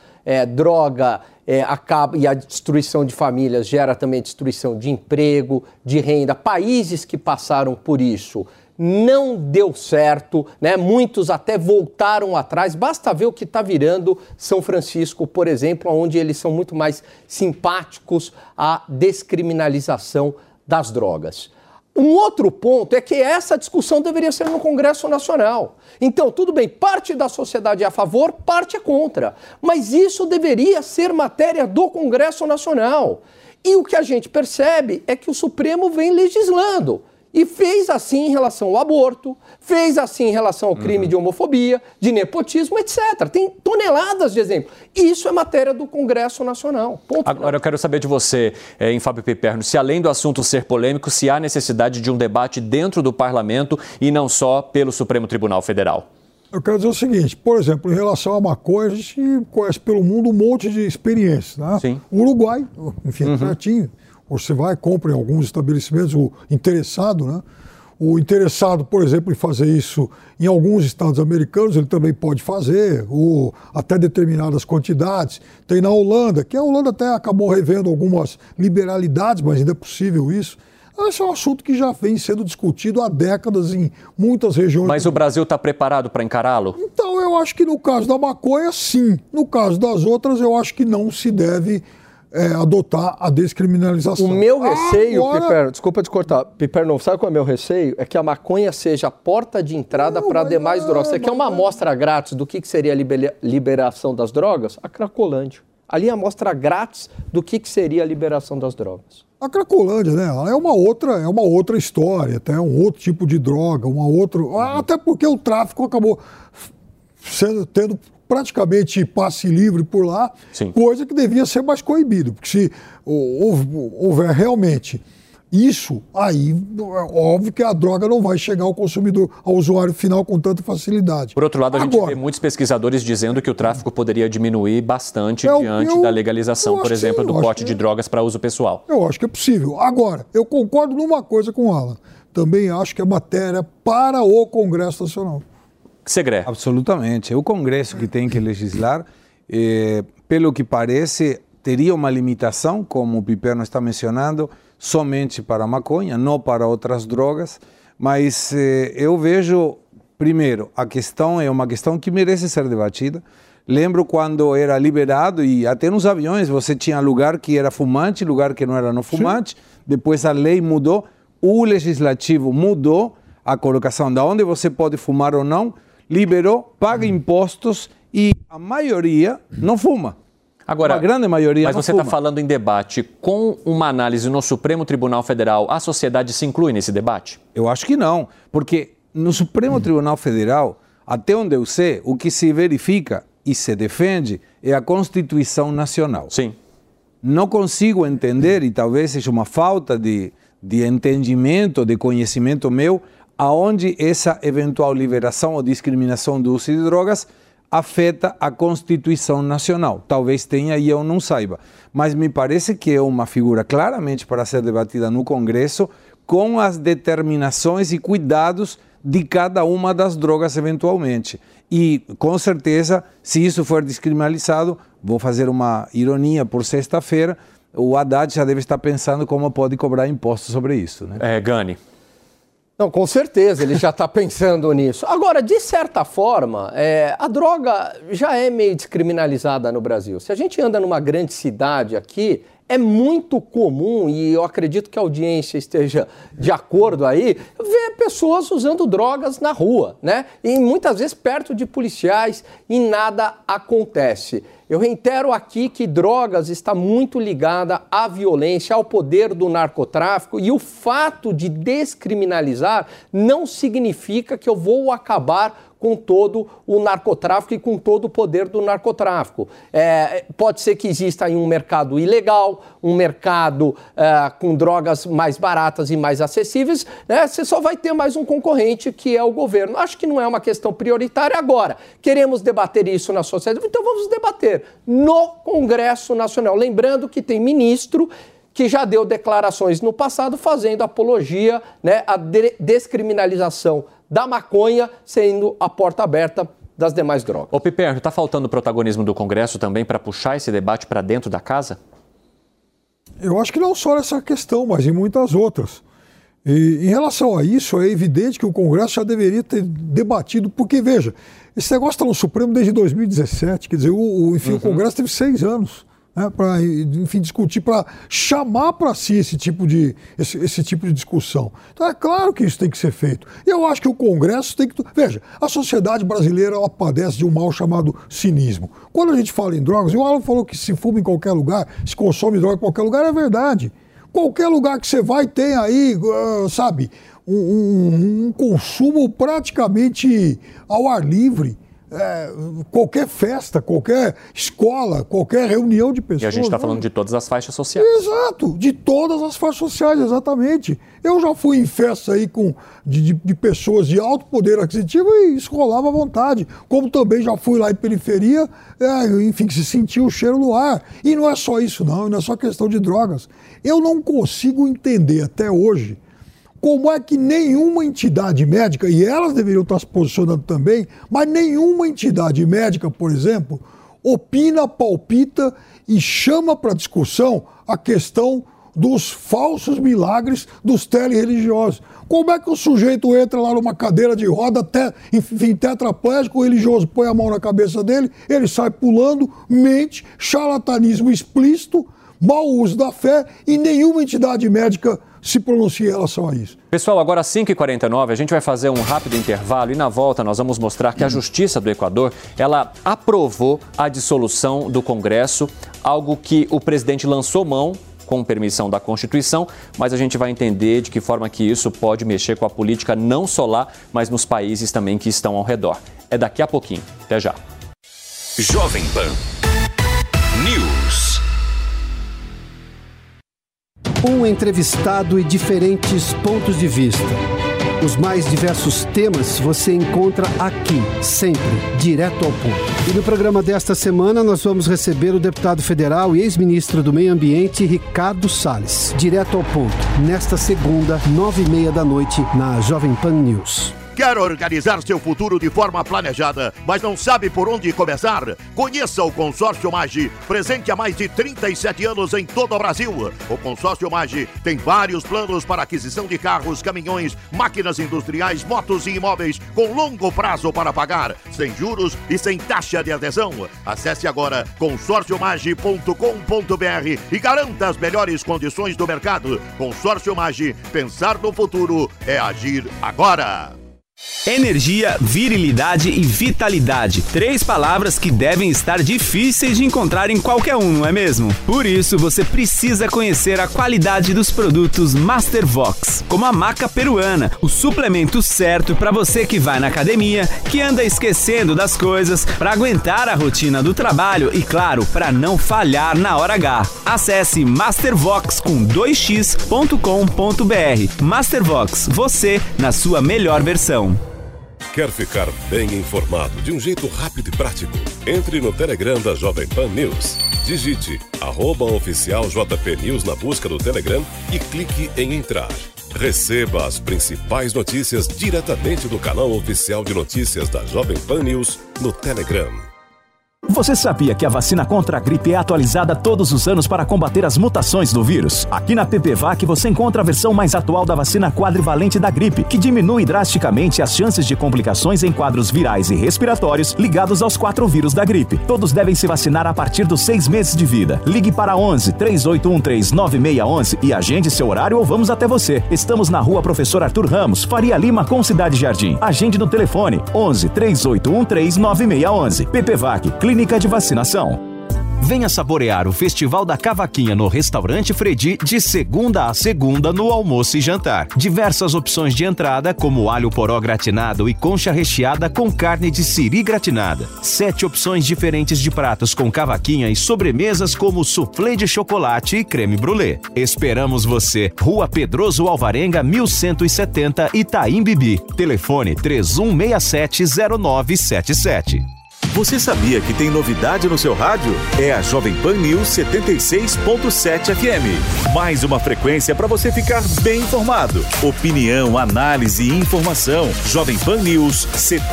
droga acaba, e a destruição de famílias gera também destruição de emprego, de renda. Países que passaram por isso não deu certo, né? Muitos até voltaram atrás. Basta ver o que está virando São Francisco, por exemplo, onde eles são muito mais simpáticos à descriminalização das drogas. Um outro ponto é que essa discussão deveria ser no Congresso Nacional. Então, tudo bem, parte da sociedade é a favor, parte é contra. Mas isso deveria ser matéria do Congresso Nacional. E o que a gente percebe é que o Supremo vem legislando. E fez assim em relação ao aborto, fez assim em relação ao crime de homofobia, de nepotismo, etc. Tem toneladas de exemplos. Isso é matéria do Congresso Nacional. Ponto. Agora eu quero saber de você, em Fábio Piperno, se além do assunto ser polêmico, se há necessidade de um debate dentro do Parlamento e não só pelo Supremo Tribunal Federal. Eu quero dizer o seguinte, por exemplo, em relação à maconha, a gente conhece pelo mundo um monte de experiências, né? Sim. O Uruguai, enfim, pertinho. Você vai, compra em alguns estabelecimentos, o interessado, né? O interessado, por exemplo, em fazer isso em alguns estados americanos, ele também pode fazer, ou até determinadas quantidades. Tem na Holanda, que a Holanda até acabou revendo algumas liberalidades, mas ainda é possível isso. Esse é um assunto que já vem sendo discutido há décadas em muitas regiões. Mas o Brasil está preparado para encará-lo? Então, eu acho que no caso da maconha, sim. No caso das outras, eu acho que não se deve adotar a descriminalização. O meu receio, Piperno, desculpa te cortar, Piperno, sabe qual é o meu receio? É que a maconha seja a porta de entrada para demais drogas. Você quer uma amostra grátis do que seria a liberação das drogas? A Cracolândia. Ali é a amostra grátis do que seria a liberação das drogas. A Cracolândia, né? Ela é uma outra história, até um outro tipo de droga, até porque o tráfico acabou tendo praticamente passe livre por lá, sim, coisa que devia ser mais coibido, porque se houver realmente isso, aí é óbvio que a droga não vai chegar ao consumidor, ao usuário final com tanta facilidade. Por outro lado, a gente vê muitos pesquisadores dizendo que o tráfico poderia diminuir bastante diante da legalização, por exemplo, do porte de drogas para uso pessoal. Eu acho que é possível. Agora, eu concordo numa coisa com o Alan. Também acho que é matéria para o Congresso Nacional. Segre. Absolutamente. É o Congresso que tem que legislar. Pelo que parece, teria uma limitação, como o Piperno está mencionando, somente para a maconha, não para outras drogas. Mas eu vejo, primeiro, a questão é uma questão que merece ser debatida. Lembro quando era liberado, e até nos aviões você tinha lugar que era fumante, lugar que não era não fumante. Sim. Depois a lei mudou, o legislativo mudou a colocação de onde você pode fumar ou não, liberou, paga impostos e a maioria não fuma. Agora, a grande maioria mas você está falando em debate com uma análise no Supremo Tribunal Federal. A sociedade se inclui nesse debate? Eu acho que não, porque no Supremo Tribunal Federal, até onde eu sei, o que se verifica e se defende é a Constituição Nacional. Sim. Não consigo entender, e talvez seja uma falta de entendimento, de conhecimento meu, aonde essa eventual liberação ou discriminação do uso de drogas afeta a Constituição Nacional. Talvez tenha e eu não saiba. Mas me parece que é uma figura claramente para ser debatida no Congresso com as determinações e cuidados de cada uma das drogas eventualmente. E, com certeza, se isso for descriminalizado, vou fazer uma ironia por sexta-feira, o Haddad já deve estar pensando como pode cobrar impostos sobre isso, né? Gani. Não, com certeza, ele já está pensando nisso. Agora, de certa forma, a droga já é meio descriminalizada no Brasil. Se a gente anda numa grande cidade aqui, é muito comum, e eu acredito que a audiência esteja de acordo aí, ver pessoas usando drogas na rua, né? E muitas vezes perto de policiais e nada acontece. Eu reitero aqui que drogas está muito ligada à violência, ao poder do narcotráfico, e o fato de descriminalizar não significa que eu vou acabar com todo o narcotráfico e com todo o poder do narcotráfico. Pode ser que exista aí um mercado ilegal, um mercado com drogas mais baratas e mais acessíveis, né? Você só vai ter mais um concorrente, que é o governo. Acho que não é uma questão prioritária agora. Queremos debater isso na sociedade, então vamos debater no Congresso Nacional. Lembrando que tem ministro que já deu declarações no passado fazendo apologia, né, à descriminalização da maconha, sendo a porta aberta das demais drogas. Ô Piperno, está faltando protagonismo do Congresso também para puxar esse debate para dentro da casa? Eu acho que não só nessa questão, mas em muitas outras. E em relação a isso, é evidente que o Congresso já deveria ter debatido, porque, veja, esse negócio está no Supremo desde 2017, quer dizer, o Congresso teve 6 anos, né, para, enfim, discutir, para chamar para si esse tipo de discussão. Então é claro que isso tem que ser feito. E eu acho que o Congresso tem que... Veja, a sociedade brasileira, ela padece de um mal chamado cinismo. Quando a gente fala em drogas, o Alan falou que se fuma em qualquer lugar, se consome droga em qualquer lugar, é verdade. Qualquer lugar que você vai tem aí, sabe, um consumo praticamente ao ar livre. Qualquer festa, qualquer escola, qualquer reunião de pessoas. E a gente está falando de todas as faixas sociais. Exato, de todas as faixas sociais, exatamente. Eu já fui em festa aí de pessoas de alto poder aquisitivo e isso rolava à vontade. Como também já fui lá em periferia, enfim, que se sentia o cheiro no ar. E não é só isso não é só questão de drogas. Eu não consigo entender até hoje como é que nenhuma entidade médica, e elas deveriam estar se posicionando também, mas nenhuma entidade médica, por exemplo, opina, palpita e chama para discussão a questão dos falsos milagres dos telereligiosos. Como é que o sujeito entra lá numa cadeira de roda, enfim, tetraplégico, o religioso põe a mão na cabeça dele, ele sai pulando, mente, charlatanismo explícito, mau uso da fé, e nenhuma entidade médica se pronuncia em relação a isso. Pessoal, agora às 5h49, a gente vai fazer um rápido intervalo e na volta nós vamos mostrar que a Justiça do Equador, ela aprovou a dissolução do Congresso, algo que o presidente lançou mão com permissão da Constituição, mas a gente vai entender de que forma que isso pode mexer com a política não só lá, mas nos países também que estão ao redor. É daqui a pouquinho. Até já. Jovem Pan News. Um entrevistado e diferentes pontos de vista. Os mais diversos temas você encontra aqui, sempre, direto ao ponto. E no programa desta semana nós vamos receber o deputado federal e ex-ministro do Meio Ambiente, Ricardo Salles. Direto ao ponto, nesta segunda, 9h30 da noite, na Jovem Pan News. Quer organizar seu futuro de forma planejada, mas não sabe por onde começar? Conheça o Consórcio Maggi, presente há mais de 37 anos em todo o Brasil. O Consórcio Maggi tem vários planos para aquisição de carros, caminhões, máquinas industriais, motos e imóveis com longo prazo para pagar, sem juros e sem taxa de adesão. Acesse agora consórciomaggi.com.br e garanta as melhores condições do mercado. Consórcio Maggi, pensar no futuro é agir agora. Energia, virilidade e vitalidade. 3 palavras que devem estar difíceis de encontrar em qualquer um, não é mesmo? Por isso, você precisa conhecer a qualidade dos produtos Mastervox, como a maca peruana, o suplemento certo para você que vai na academia, que anda esquecendo das coisas, para aguentar a rotina do trabalho e, claro, para não falhar na hora H. Acesse mastervox com 2x.com.br. Mastervox, você na sua melhor versão. Quer ficar bem informado de um jeito rápido e prático? Entre no Telegram da Jovem Pan News. Digite @oficialJPNews na busca do Telegram e clique em entrar. Receba as principais notícias diretamente do canal oficial de notícias da Jovem Pan News no Telegram. Você sabia que a vacina contra a gripe é atualizada todos os anos para combater as mutações do vírus? Aqui na PPVAC você encontra a versão mais atual da vacina quadrivalente da gripe, que diminui drasticamente as chances de complicações em quadros virais e respiratórios ligados aos 4 vírus da gripe. Todos devem se vacinar a partir dos 6 meses de vida. Ligue para 11 3813 9611 e agende seu horário ou vamos até você. Estamos na Rua Professor Arthur Ramos, Faria Lima, com Cidade Jardim. Agende no telefone 11 3813 9611. PPVAC, Clínica de Vacinação. Venha saborear o Festival da Cavaquinha no Restaurante Fredi de segunda a segunda no almoço e jantar. Diversas opções de entrada, como alho poró gratinado e concha recheada com carne de siri gratinada. 7 opções diferentes de pratos com cavaquinha e sobremesas como soufflé de chocolate e creme brulee. Esperamos você. Rua Pedroso Alvarenga, 1170, Itaim Bibi. Telefone 31670977. Você sabia que tem novidade no seu rádio? É a Jovem Pan News 76.7 FM. Mais uma frequência para você ficar bem informado. Opinião, análise e informação. Jovem Pan News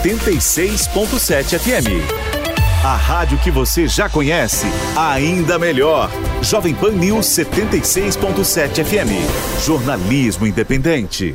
76.7 FM. A rádio que você já conhece, ainda melhor. Jovem Pan News 76.7 FM. Jornalismo independente.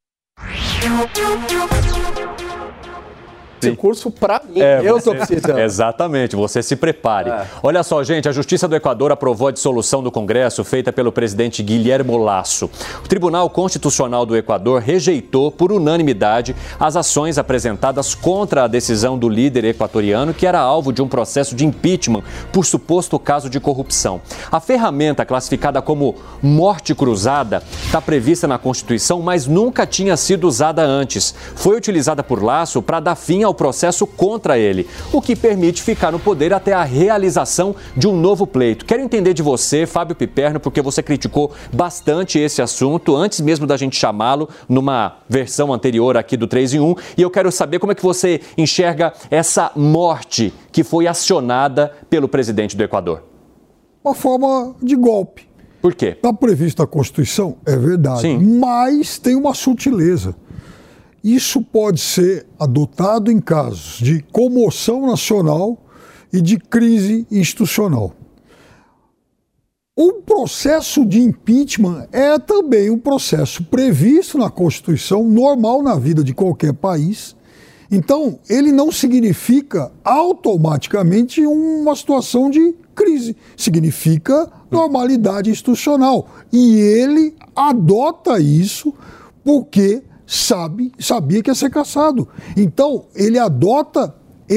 Esse curso para mim, eu estou precisando. Exatamente, você se prepare. Olha só, gente, a Justiça do Equador aprovou a dissolução do Congresso feita pelo presidente Guillermo Lasso. O Tribunal Constitucional do Equador rejeitou por unanimidade as ações apresentadas contra a decisão do líder equatoriano, que era alvo de um processo de impeachment por suposto caso de corrupção. A ferramenta classificada como morte cruzada está prevista na Constituição, mas nunca tinha sido usada antes. Foi utilizada por Lasso para dar fim ao processo contra ele, o que permite ficar no poder até a realização de um novo pleito. Quero entender de você, Fábio Piperno, porque você criticou bastante esse assunto antes mesmo da gente chamá-lo numa versão anterior aqui do 3 em 1, e eu quero saber como é que você enxerga essa morte que foi acionada pelo presidente do Equador. Uma forma de golpe. Por quê? Está previsto na Constituição, é verdade. Sim. Mas tem uma sutileza. Isso pode ser adotado em casos de comoção nacional e de crise institucional. O processo de impeachment é também um processo previsto na Constituição, normal na vida de qualquer país. Então, ele não significa automaticamente uma situação de crise. Significa normalidade institucional. E ele adota isso porque sabia que ia ser cassado. Então, ele adota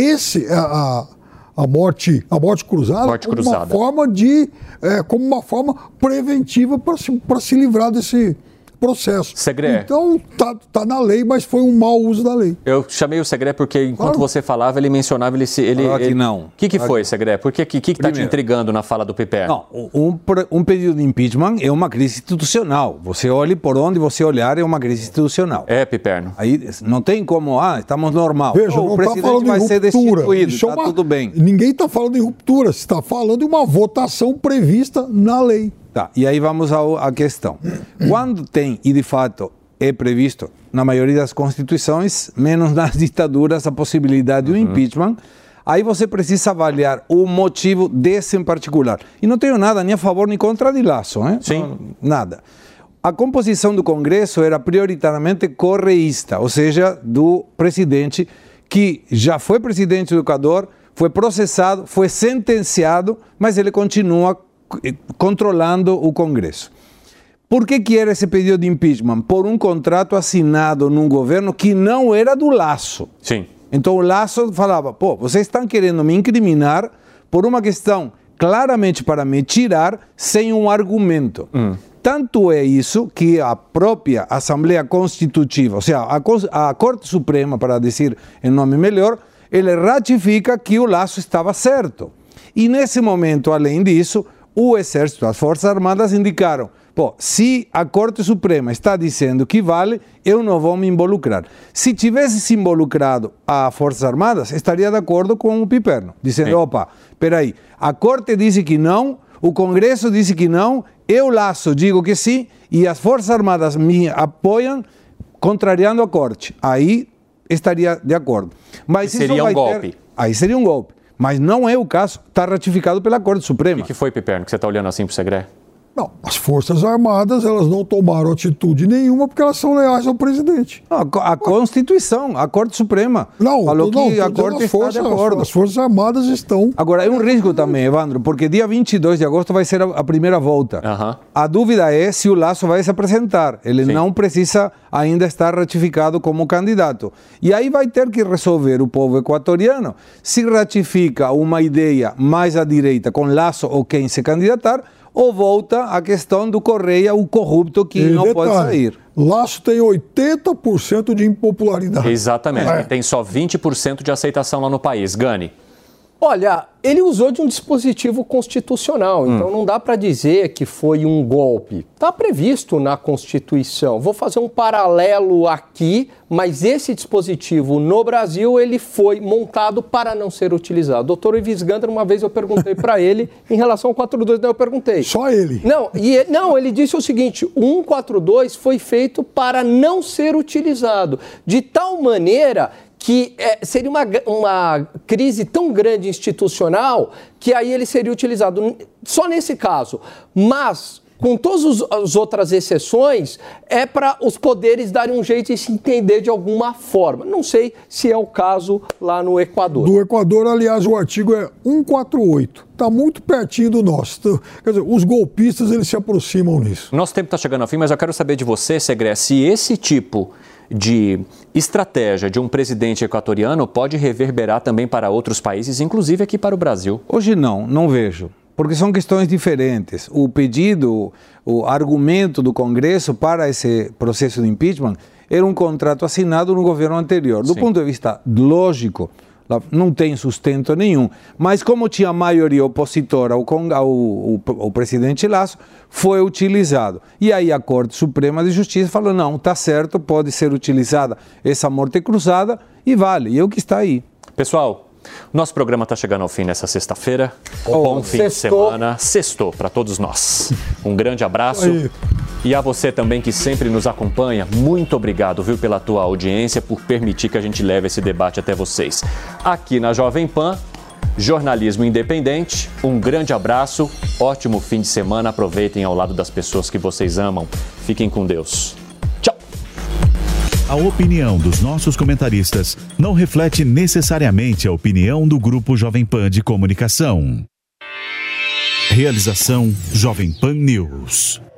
a morte cruzada como uma forma preventiva para se livrar desse processo. Segre. Então, tá na lei, mas foi um mau uso da lei. Eu chamei o Segre porque enquanto você falava, ele mencionava, ele não. O que foi, Segre? Por que está te intrigando na fala do Piperno? Não, um pedido de impeachment é uma crise institucional. Você olhe por onde você olhar, é uma crise institucional. É, Piperno. Aí não tem como, estamos normal. Veja, o presidente vai ser destituído, está tudo bem. Ninguém está falando em ruptura, você está falando de uma votação prevista na lei. Tá, e aí vamos à questão. Quando tem, e de fato é previsto, na maioria das constituições, menos nas ditaduras, a possibilidade de um impeachment, aí você precisa avaliar o motivo desse em particular. E não tenho nada nem a favor nem contra de Lasso, hein? Sim. Não, nada. A composição do Congresso era prioritariamente correísta, ou seja, do presidente que já foi presidente do Equador, foi processado, foi sentenciado, mas ele continua controlando o Congresso. Por que era esse pedido de impeachment? Por um contrato assinado num governo que não era do Lasso. Sim. Então o Lasso falava, vocês estão querendo me incriminar por uma questão claramente para me tirar sem um argumento. Tanto é isso que a própria Assembleia Constitutiva, ou seja, a Corte Suprema, para dizer em nome melhor, ele ratifica que o Lasso estava certo. E nesse momento, além disso, o Exército, as Forças Armadas indicaram, se a Corte Suprema está dizendo que vale, eu não vou me involucrar. Se tivesse se involucrado as Forças Armadas, estaria de acordo com o Piperno, dizendo, peraí, a Corte disse que não, o Congresso disse que não, eu, Lasso, digo que sim, e as Forças Armadas me apoiam, contrariando a Corte. Aí estaria de acordo. Mas seria um golpe. Aí seria um golpe. Mas não é o caso, está ratificado pela Corte Suprema. O que foi, Piperno, que você está olhando assim para o Segre? Não, as Forças Armadas, elas não tomaram atitude nenhuma porque elas são leais ao presidente. Não, a Constituição, a Corte Suprema falou que a Corte está de acordo. As Forças Armadas estão... Agora, é um risco também, Evandro, porque dia 22 de agosto vai ser a primeira volta. A dúvida é se o Lasso vai se apresentar. Ele não precisa ainda estar ratificado como candidato. E aí vai ter que resolver o povo equatoriano se ratifica uma ideia mais à direita com Lasso ou quem se candidatar, ou volta a questão do Correia, o corrupto que não pode sair. Lasso tem 80% de impopularidade. Exatamente, tem só 20% de aceitação lá no país. Gani. Olha, ele usou de um dispositivo constitucional, então não dá para dizer que foi um golpe. Está previsto na Constituição. Vou fazer um paralelo aqui, mas esse dispositivo no Brasil, ele foi montado para não ser utilizado. Doutor Ives Gandra, uma vez eu perguntei para ele em relação ao 142, eu perguntei. Só ele? Não, ele disse o seguinte, o 142 foi feito para não ser utilizado, de tal maneira que seria uma crise tão grande institucional que aí ele seria utilizado só nesse caso. Mas, com todas as outras exceções, é para os poderes darem um jeito de se entender de alguma forma. Não sei se é o caso lá no Equador. Do Equador, aliás, o artigo é 148. Está muito pertinho do nosso. Quer dizer, os golpistas, eles se aproximam nisso. Nosso tempo está chegando ao fim, mas eu quero saber de você, Segre, se esse tipo de estratégia de um presidente equatoriano pode reverberar também para outros países, inclusive aqui para o Brasil. Hoje não vejo, porque são questões diferentes. O pedido, o argumento do Congresso para esse processo de impeachment era um contrato assinado no governo anterior. Do ponto de vista lógico, não tem sustento nenhum. Mas como tinha maioria opositora ao presidente Lasso, foi utilizado. E aí a Corte Suprema de Justiça falou, não, está certo, pode ser utilizada essa morte cruzada e vale. E é o que está aí. Pessoal, Nosso programa está chegando ao fim nessa sexta-feira. Bom fim de semana. Sextou para todos nós. Um grande abraço. E a você também que sempre nos acompanha, muito obrigado, viu, pela tua audiência, por permitir que a gente leve esse debate até vocês. Aqui na Jovem Pan, jornalismo independente, um grande abraço, ótimo fim de semana, aproveitem ao lado das pessoas que vocês amam. Fiquem com Deus. Tchau! A opinião dos nossos comentaristas não reflete necessariamente a opinião do Grupo Jovem Pan de Comunicação. Realização Jovem Pan News.